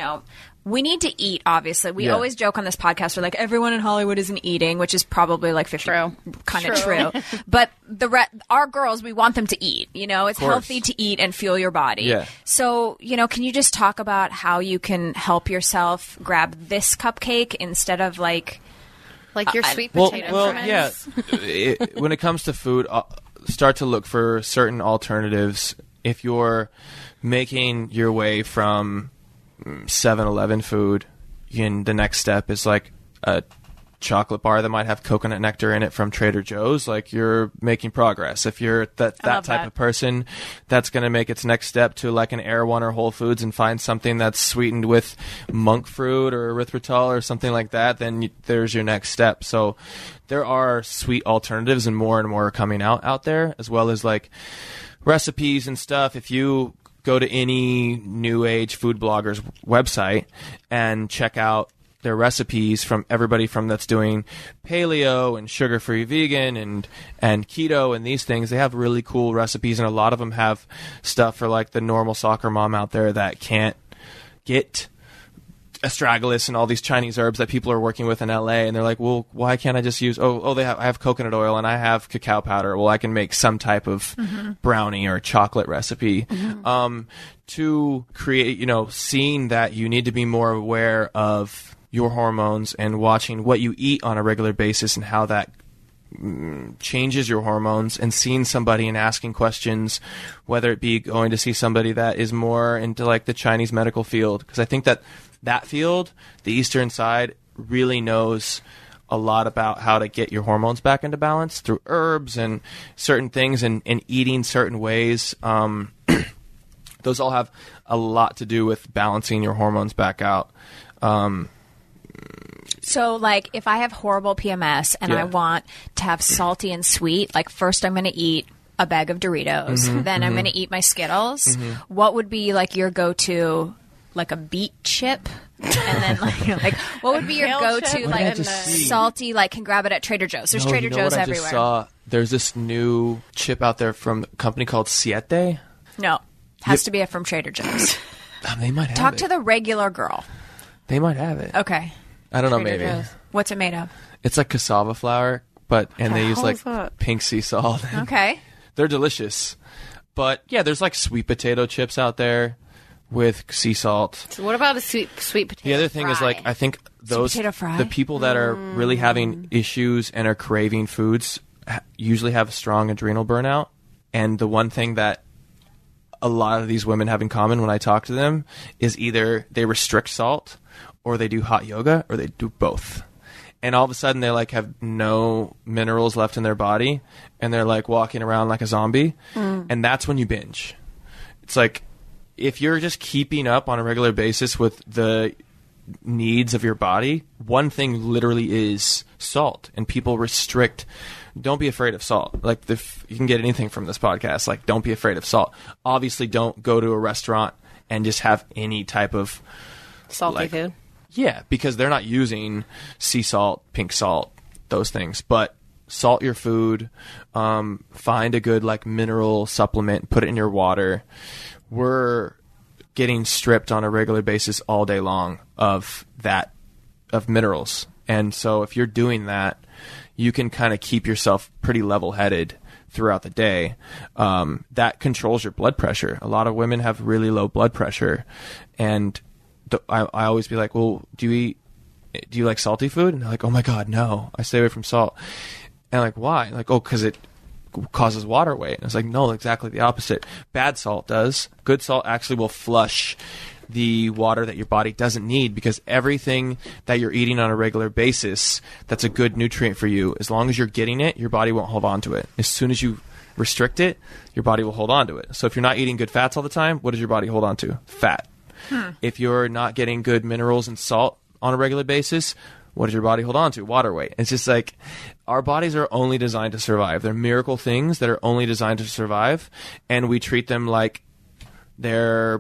we need to eat, obviously. We always joke on this podcast, we're like, everyone in Hollywood isn't eating, which is probably like 50. Kind of true. But our girls, we want them to eat. It's healthy to eat and fuel your body. Yeah. So, can you just talk about how you can help yourself grab this cupcake instead of like your sweet potato friends? Yeah. When it comes to food, start to look for certain alternatives. If you're making your way from 7-Eleven food, and the next step is like a chocolate bar that might have coconut nectar in it from Trader Joe's, like you're making progress. If you're that type of person, that's going to make its next step to like an Erewhon or Whole Foods and find something that's sweetened with monk fruit or erythritol or something like that, then there's your next step. So there are sweet alternatives, and more are coming out there, as well as like recipes and stuff. If you go to any new age food blogger's website and check out their recipes from everybody from that's doing paleo and sugar-free vegan and keto and these things, they have really cool recipes, and a lot of them have stuff for like the normal soccer mom out there that can't get astragalus and all these Chinese herbs that people are working with in LA, and they're like, well, why can't I just use I have coconut oil and I have cacao powder. Well, I can make some type of brownie or chocolate recipe. To create, seeing that you need to be more aware of your hormones and watching what you eat on a regular basis and how that changes your hormones, and seeing somebody and asking questions, whether it be going to see somebody that is more into like the Chinese medical field, because I think that field, the Eastern side, really knows a lot about how to get your hormones back into balance through herbs and certain things and eating certain ways. Those all have a lot to do with balancing your hormones back out. So, like, if I have horrible PMS and I want to have salty and sweet, like, first I'm going to eat a bag of Doritos, then I'm going to eat my Skittles. What would be, like, your go-to, like, a beet chip? And then, like what would be your go-to, like, salty, like, can grab it at Trader Joe's? There's Trader Joe's what everywhere. I just saw? There's this new chip out there from a company called Siete. No. Has to be from Trader Joe's. They might have Talk it. to the regular girl. They might have it. Okay. I don't know, Trader maybe. Joe's. What's it made of? It's like cassava flour, and they use like that? pink sea salt. Okay. They're delicious. But yeah, there's like sweet potato chips out there with sea salt. So what about a sweet potato The other thing is, fry? like, I think those potato fry? the people that are really having issues and are craving foods usually have strong adrenal burnout. And the one thing that a lot of these women have in common when I talk to them is either they restrict salt, or they do hot yoga, or they do both. And all of a sudden they like have no minerals left in their body, and they're like walking around like a zombie. And that's when you binge. It's like, if you're just keeping up on a regular basis with the needs of your body, one thing literally is salt, and people restrict. Don't be afraid of salt. Like, if you can get anything from this podcast, like, don't be afraid of salt. Obviously, don't go to a restaurant and just have any type of salty food. Yeah, because they're not using sea salt, pink salt, those things. But salt your food. Find a good like mineral supplement. Put it in your water. We're getting stripped on a regular basis all day long of minerals, and so if you're doing that, you can kind of keep yourself pretty level-headed throughout the day. That controls your blood pressure. A lot of women have really low blood pressure, and I always be like, well, do you like salty food? And they're like, oh my God, no, I stay away from salt. And I'm like, why? Like, oh, because it causes water weight. And I was like, no, exactly the opposite. Bad salt does. Good salt actually will flush the water that your body doesn't need, because everything that you're eating on a regular basis that's a good nutrient for you, as long as you're getting it, your body won't hold on to it. As soon as you restrict it, your body will hold on to it. So if you're not eating good fats all the time, what does your body hold on to? Fat. If you're not getting good minerals and salt on a regular basis, what does your body hold on to? Water weight. It's just like, our bodies are only designed to survive. They're miracle things that are only designed to survive, and we treat them like they're,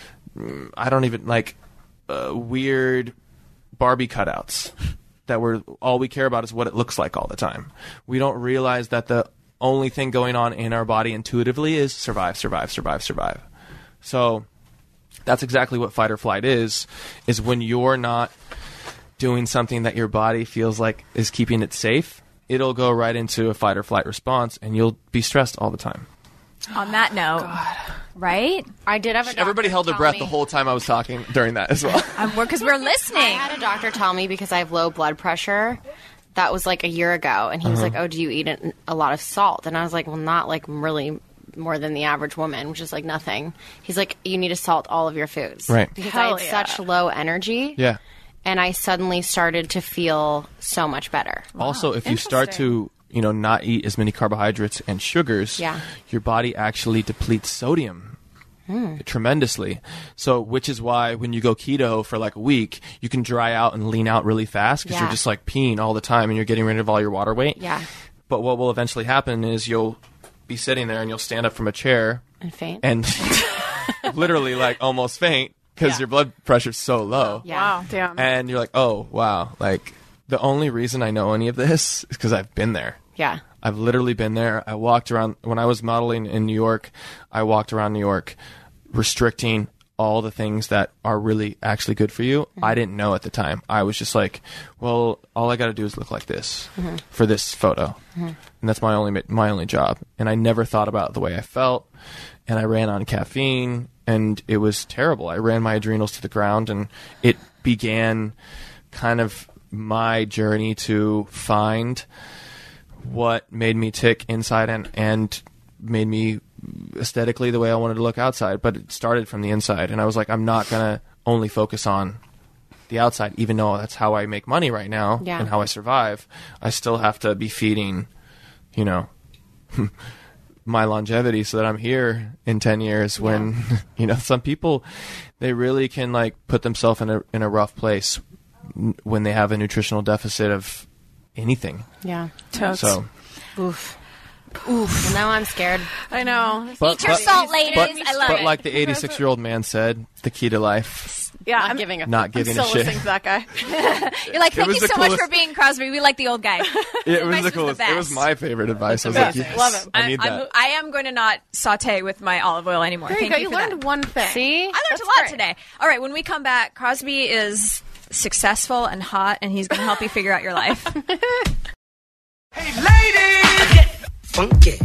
I don't even, like, weird Barbie cutouts that all we care about is what it looks like all the time. We don't realize that the only thing going on in our body intuitively is survive, survive, survive, survive. So that's exactly what fight or flight is when you're not doing something that your body feels like is keeping it safe, it'll go right into a fight or flight response, and you'll be stressed all the time. On that note, right? I did have a doctor Everybody held their breath the whole time I was talking during that as well. Because we're listening. I had a doctor tell me, because I have low blood pressure, that was like a year ago, and he was like, oh, do you eat a lot of salt? And I was like, well, not like really more than the average woman, which is like nothing. He's like, you need to salt all of your foods. Right. Because I had such low energy. Yeah. And I suddenly started to feel so much better. Also, if you start to, not eat as many carbohydrates and sugars, your body actually depletes sodium tremendously. So, which is why when you go keto for like a week, you can dry out and lean out really fast, because you're just like peeing all the time and you're getting rid of all your water weight. Yeah. But what will eventually happen is you'll be sitting there and you'll stand up from a chair And faint. and literally like almost faint because your blood pressure's so low. Yeah. Wow, damn. And you're like, oh, wow. Like, the only reason I know any of this is because I've been there. Yeah. I've literally been there. I walked around, when I was modeling in New York, I walked around New York restricting all the things that are really actually good for you. I didn't know at the time. I was just like, well, all I got to do is look like this for this photo. And that's my only job. And I never thought about the way I felt. And I ran on caffeine, and it was terrible. I ran my adrenals to the ground, and it began kind of my journey to find what made me tick inside and made me aesthetically the way I wanted to look outside. But it started from the inside, and I was like, I'm not going to only focus on the outside, even though that's how I make money right now and how I survive. I still have to be feeding, you know, my longevity so that I'm here in 10 years when, you know, some people, they really can like put themselves in a rough place when they have a nutritional deficit of anything. Yeah. So, Oof. Well, now I'm scared. I know. Eat your salt, ladies. I love but it. like the 86-year-old man said, the key to life, Yeah, Not I'm giving a not I'm giving still a shit. listening to that guy. You're like, thank was you the so much coolest- for being Crosby. We like the old guy. It was advice the coolest. It was best. my favorite advice. I was best. like, yes, Love it. I need that. I am going to not saute with my olive oil anymore. There you Thank go. you You for learned that. one thing. See? I learned a lot today. All right, when we come back, Crosby is successful and hot, and he's going to help you figure out your life. Hey, ladies! Get funky.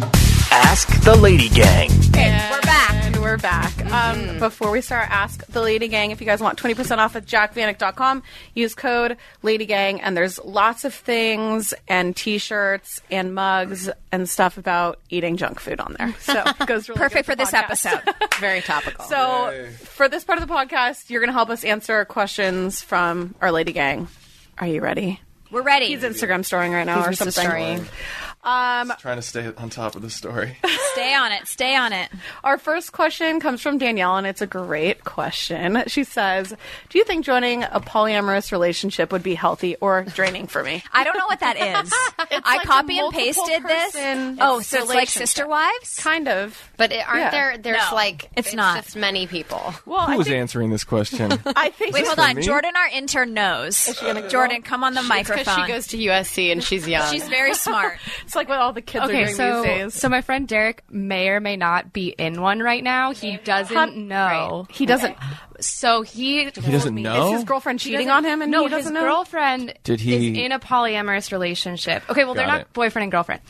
Ask the Lady Gang. And we're back. And we're back. Before we start Ask the Lady Gang, if you guys want 20% off at jackvanek.com, use code LadyGang, and there's lots of things and t-shirts and mugs and stuff about eating junk food on there. So it goes really Perfect good for this podcast. episode. Very topical. So for this part of the podcast, you're going to help us answer questions from our Lady Gang. Are you ready? We're ready. He's Instagram storying right now or He's something. storying. Trying to stay on top of the story. Stay on it. Stay on it. Our first question comes from Danielle, and it's a great question. She says, do you think joining a polyamorous relationship would be healthy or draining for me? I don't know what that is. I like copy a and pasted this. multiple-person Oh, so it's like relationship. Sister Wives? Kind of. But aren't Yeah. there's No, like it's not. just many people. Well, Who I was think, answering this question? I think Wait, hold for on. me? Jordan, our intern, knows. gonna go? Jordan, come on the Because microphone. she goes to USC and she's young. She's very smart. it's like what all the kids are Okay, doing so these days. so my friend Derek may or may not be in one right now. He doesn't know. He doesn't. So he doesn't know? Is his girlfriend cheating on him and no, he doesn't his know? girlfriend Did he- is in a polyamorous relationship. Okay, well, they're Got not it. boyfriend and girlfriend.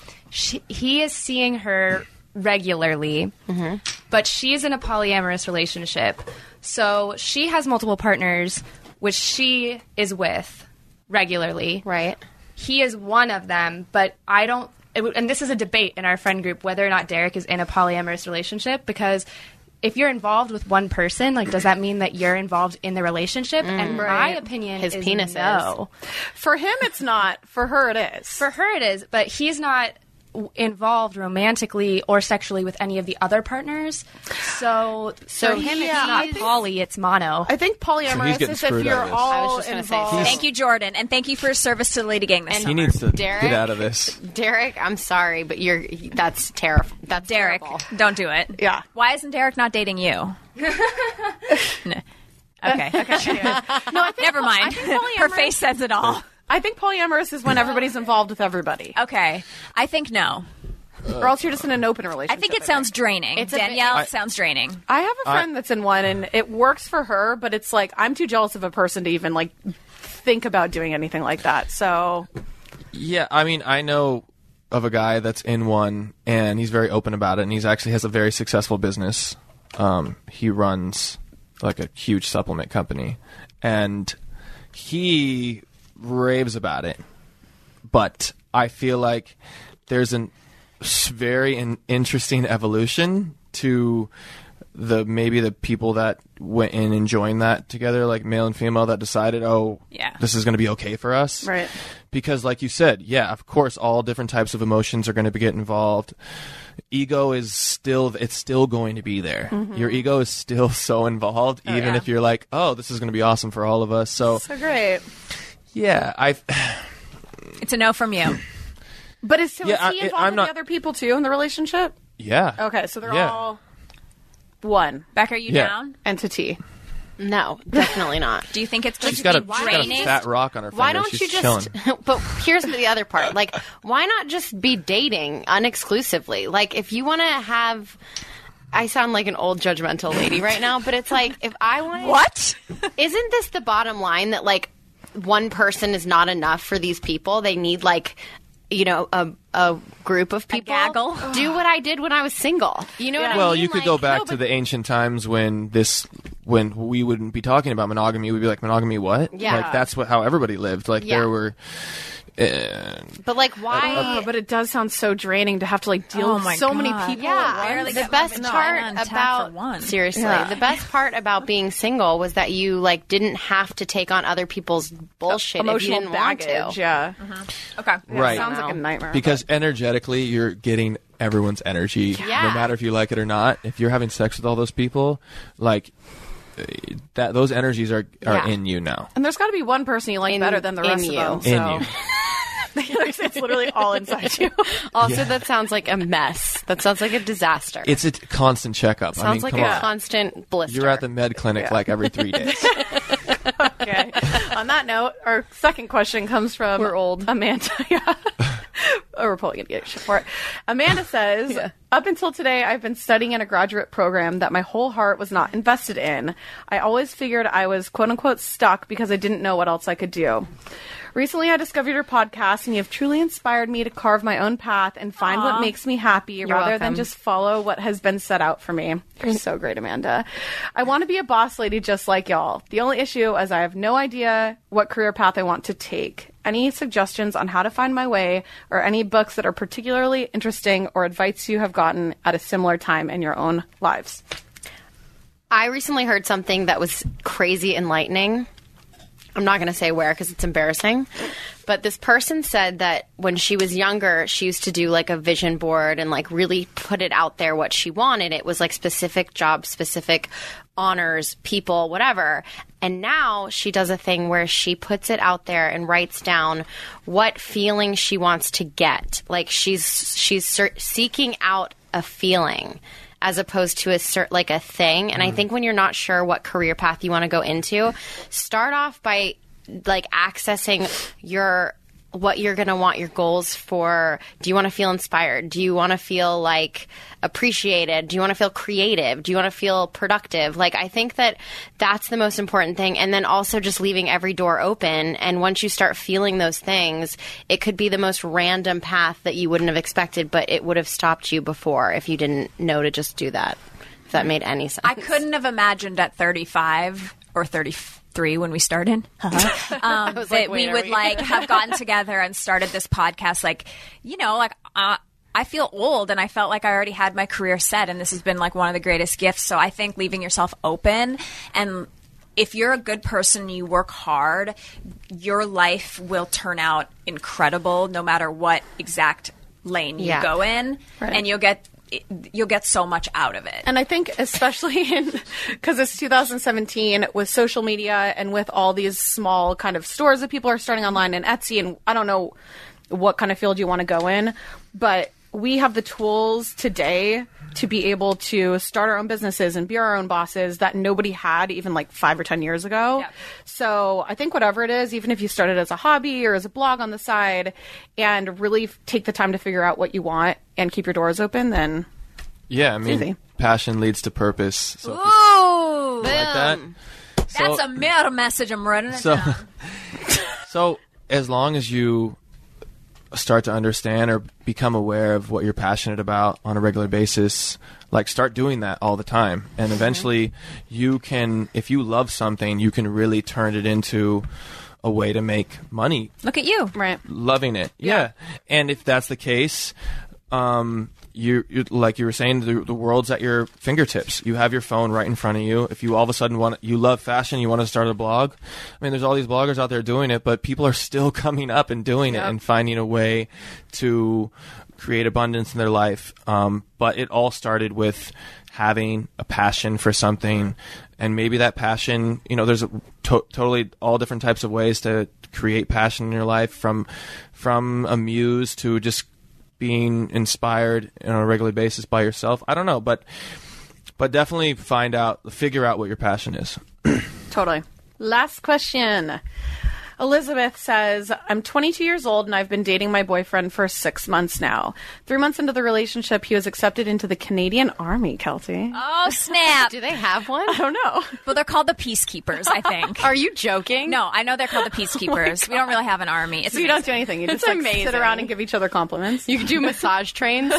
He is seeing her regularly, but she's in a polyamorous relationship. So she has multiple partners, which she is with regularly. right. He is one of them, but I don't. And this is a debate in our friend group whether or not Derek is in a polyamorous relationship, because if you're involved with one person, like, does that mean that you're involved in the relationship? And my opinion His is penis no. For him, it's not. For her, it is. For her, it is, but he's not involved romantically or sexually with any of the other partners. So for him, yeah, it's I not think- poly, it's mono. I think polyamorous getting is if screwed you're out of this. I all was just gonna say, involved. Thank you, Jordan. And thank you for your service to the Lady Gang this He summer. needs to Derek? get out of this. Derek, I'm sorry, but that's terrible. That's Derek, terrible. don't do it. Yeah. Why isn't Derek not dating you? No. Okay. No, I think Never mind. I think Her polyamorous- face says it all. I think polyamorous is when everybody's involved with everybody. Okay. I think no. Or else you're just in an open relationship. I think it sounds draining. It's a bit- Danielle, it sounds draining. I have a friend that's in one, and it works for her, but it's like I'm too jealous of a person to even like think about doing anything like that. So Yeah, I mean, I know of a guy that's in one, and he's very open about it, and he's actually has a very successful business. He runs like a huge supplement company, and he raves about it. But I feel like there's an very interesting evolution to maybe the people that went in and joined that together, like male and female, that decided, Yeah. this is going to be okay for us. Right. Because like you said, yeah, of course, all different types of emotions are going to get involved. Ego is still going to be there. Your ego is still so involved, even if you're like, oh, this is going to be awesome for all of us. So great. yeah, It's a no from you. But is, Yeah, he involved I'm with not- the other people too in the relationship? Yeah. Okay, so they're Yeah. all one. Beck, are you Yeah. down? Entity. No, definitely not. Do you think it's going She's to got, be she's got draining? a fat rock on her finger. Why don't She's you just? chilling. But here's the other part. Like, why not just be dating unexclusively? Like, if you want to have. I sound like an old judgmental lady right now, but it's like if I want. What? Isn't this the bottom line that like one person is not enough for these people? They need like. You know, a group of people. gaggle. Do what I did when I was single. You know what I mean? Well, you could Like, go back no, to but- the ancient times when we wouldn't be talking about monogamy. We'd be like, monogamy what? Yeah. Like, that's how everybody lived. Like, Yeah. there were... But like, why? But it does sound so draining to have to like deal Oh with my so many God. people. Yeah, at once. the best part on tap for about one. seriously, Yeah. the best part about being single was that you like didn't have to take on other people's bullshit emotional if you didn't baggage. want to. Yeah, Okay. Right. sounds like a nightmare. Because energetically, you're getting everyone's energy, Yeah. no matter if you like it or not. If you're having sex with all those people, like... that those energies are Yeah. in you now. and there's got to be one person you like better than the rest in of you. them. In So. you. It's literally all inside you. Also, that sounds like a mess. That sounds like a disaster. It's a constant checkup. sounds I mean, like come a on. constant blister. You're at the med clinic like every 3 days. Okay. On that note, our second question comes from We're old. Amanda. Yeah. Oh, we're probably going to get shit for it. Amanda says, up until today, I've been studying in a graduate program that my whole heart was not invested in. I always figured I was quote unquote stuck because I didn't know what else I could do. Recently, I discovered your podcast, and you have truly inspired me to carve my own path and find what makes me happy rather than welcome. just follow what has been set out for me. You're so great, Amanda. I want to be a boss lady just like y'all. The only issue is I have no idea what career path I want to take. Any suggestions on how to find my way, or any books that are particularly interesting or advice you have gotten at a similar time in your own lives? I recently heard something that was crazy enlightening. I'm not going to say where because it's embarrassing. But this person said that when she was younger, she used to do like a vision board and like really put it out there what she wanted. It was like specific jobs, specific honors, people, whatever. And now she does a thing where she puts it out there and writes down what feeling she wants to get. Like she's seeking out a feeling as opposed to like a thing. And I think when you're not sure what career path you want to go into, start off by like accessing what you're going to want your goals for. Do you want to feel inspired? Do you want to feel like appreciated? Do you want to feel creative? Do you want to feel productive? Like, I think that that's the most important thing. And then also just leaving every door open. And once you start feeling those things, it could be the most random path that you wouldn't have expected, but it would have stopped you before if you didn't know to just do that. If that made any sense. I couldn't have imagined at 35 or 33 when we started that we would like have gotten together and started this podcast. Like, you know, like I feel old and I felt like I already had my career set, and this has been like one of the greatest gifts. So I think leaving yourself open, and if you're a good person, you work hard, your life will turn out incredible no matter what exact lane you go in, and you'll get so much out of it. And I think especially because it's 2017 with social media and with all these small kind of stores that people are starting online and Etsy, and I don't know what kind of field you want to go in, but we have the tools today to be able to start our own businesses and be our own bosses that nobody had even like 5 or 10 years ago. Yeah. So I think whatever it is, even if you started as a hobby or as a blog on the side and really take the time to figure out what you want and keep your doors open, then yeah, I mean, easy. Passion leads to purpose. So Ooh, like that. That's a meta message. I'm writing it down. So as long as you start to understand or become aware of what you're passionate about on a regular basis, like start doing that all the time. And eventually you can, if you love something, you can really turn it into a way to make money. Look at you. Right. Loving it. Yeah. And if that's the case, you like you were saying, the world's at your fingertips. You have your phone right in front of you. If you all of a sudden you love fashion, you want to start a blog. I mean, there's all these bloggers out there doing it, but people are still coming up and doing it and finding a way to create abundance in their life. But it all started with having a passion for something, and maybe that passion, you know, there's totally all different types of ways to create passion in your life, from a muse to just being inspired on a regular basis by yourself. I don't know, but definitely figure out what your passion is. Totally. Last question. Elizabeth says, I'm 22 years old and I've been dating my boyfriend for 6 months now. 3 months into the relationship, he was accepted into the Canadian Army, Kelty. Oh, snap. Do they have one? I don't know. Well, they're called the Peacekeepers, I think. Are you joking? No, I know they're called the Peacekeepers. We don't really have an army. So you don't do anything. You just amazing. sit around and give each other compliments. You could do massage trains.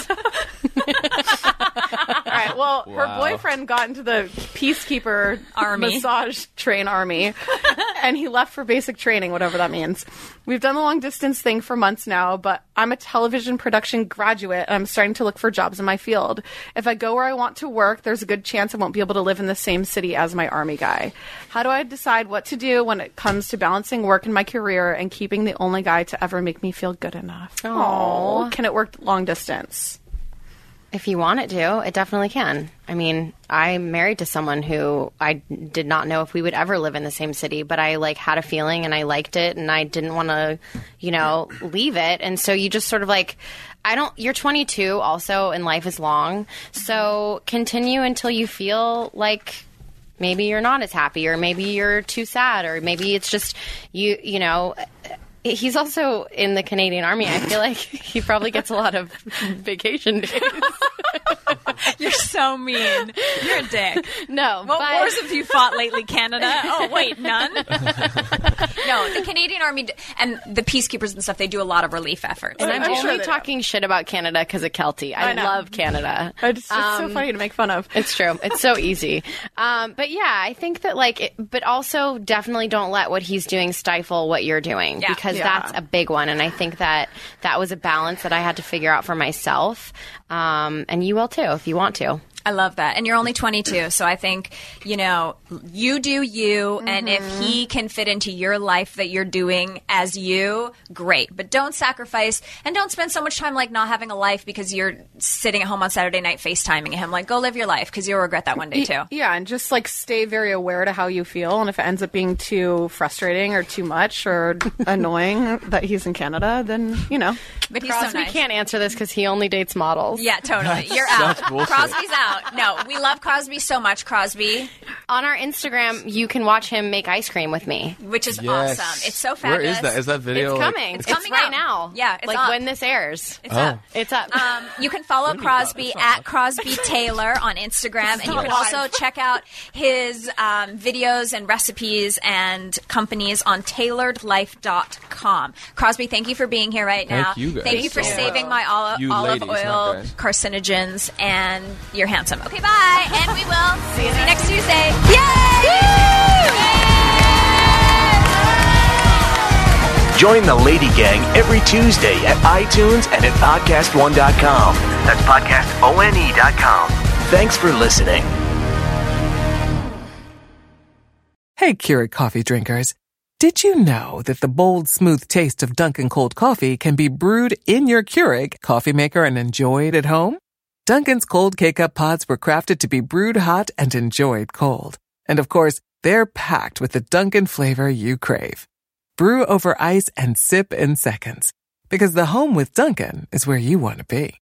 All right. Well, her boyfriend got into the Peacekeeper Army. massage train army, and he left for basic training, whatever that means. We've done the long distance thing for months now, but I'm a television production graduate, and I'm starting to look for jobs in my field. If I go where I want to work, there's a good chance I won't be able to live in the same city as my Army guy. How do I decide what to do when it comes to balancing work and my career and keeping the only guy to ever make me feel good enough? Aw. Can it work long distance? If you want it to, it definitely can. I mean, I'm married to someone who I did not know if we would ever live in the same city, but I had a feeling and I liked it and I didn't want to, leave it. And so you just sort of you're 22 also and life is long. So continue until you feel like maybe you're not as happy or maybe you're too sad or maybe it's just he's also in the Canadian Army. I feel like he probably gets a lot of vacation days. You're so mean. You're a dick. No. What wars have you fought lately, Canada? Oh, wait, none? No, the Canadian Army and the Peacekeepers and stuff, they do a lot of relief efforts. And I'm only talking shit about Canada because of Kelty. I love Canada. It's so funny to make fun of. It's true. It's so easy. But yeah, I think that but also definitely don't let what he's doing stifle what you're doing because that's a big one. And I think that was a balance that I had to figure out for myself. And you will too if you want to. I love that. And you're only 22, so I think, you do you, and if he can fit into your life that you're doing as you, great. But don't sacrifice, and don't spend so much time, not having a life because you're sitting at home on Saturday night FaceTiming him. Go live your life, because you'll regret that one day, too. Yeah, and just, stay very aware to how you feel, and if it ends up being too frustrating or too much or annoying that he's in Canada, then, But he's Crosby so nice. can't answer this because he only dates models. Yeah, totally. You're out. That's bullshit. Crosby's out. No, we love Crosby so much, Crosby. On our Instagram, you can watch him make ice cream with me. Which is Yes. awesome. It's so fabulous. Where is that? Is that video? It's coming. It's It's coming right out. now. Yeah, it's up. when this airs. It's up. It's up. You can follow Crosby at Crosby Taylor on Instagram, and you can also check out his videos and recipes and companies on tailoredlife.com. Crosby, thank you for being here right now. Thank you, guys. Thank you for Thank you. saving my You olive ladies, not oil guys. carcinogens, and you're handsome. Okay, bye, and we will see you next Tuesday. Yay! Join the Lady Gang every Tuesday at iTunes and at podcastone.com. That's podcastone.com. Thanks for listening. Hey, Keurig coffee drinkers. Did you know that the bold, smooth taste of Dunkin' Cold Coffee can be brewed in your Keurig coffee maker and enjoyed at home? Dunkin's Cold K-Cup pods were crafted to be brewed hot and enjoyed cold. And of course, they're packed with the Dunkin' flavor you crave. Brew over ice and sip in seconds. Because the home with Dunkin' is where you want to be.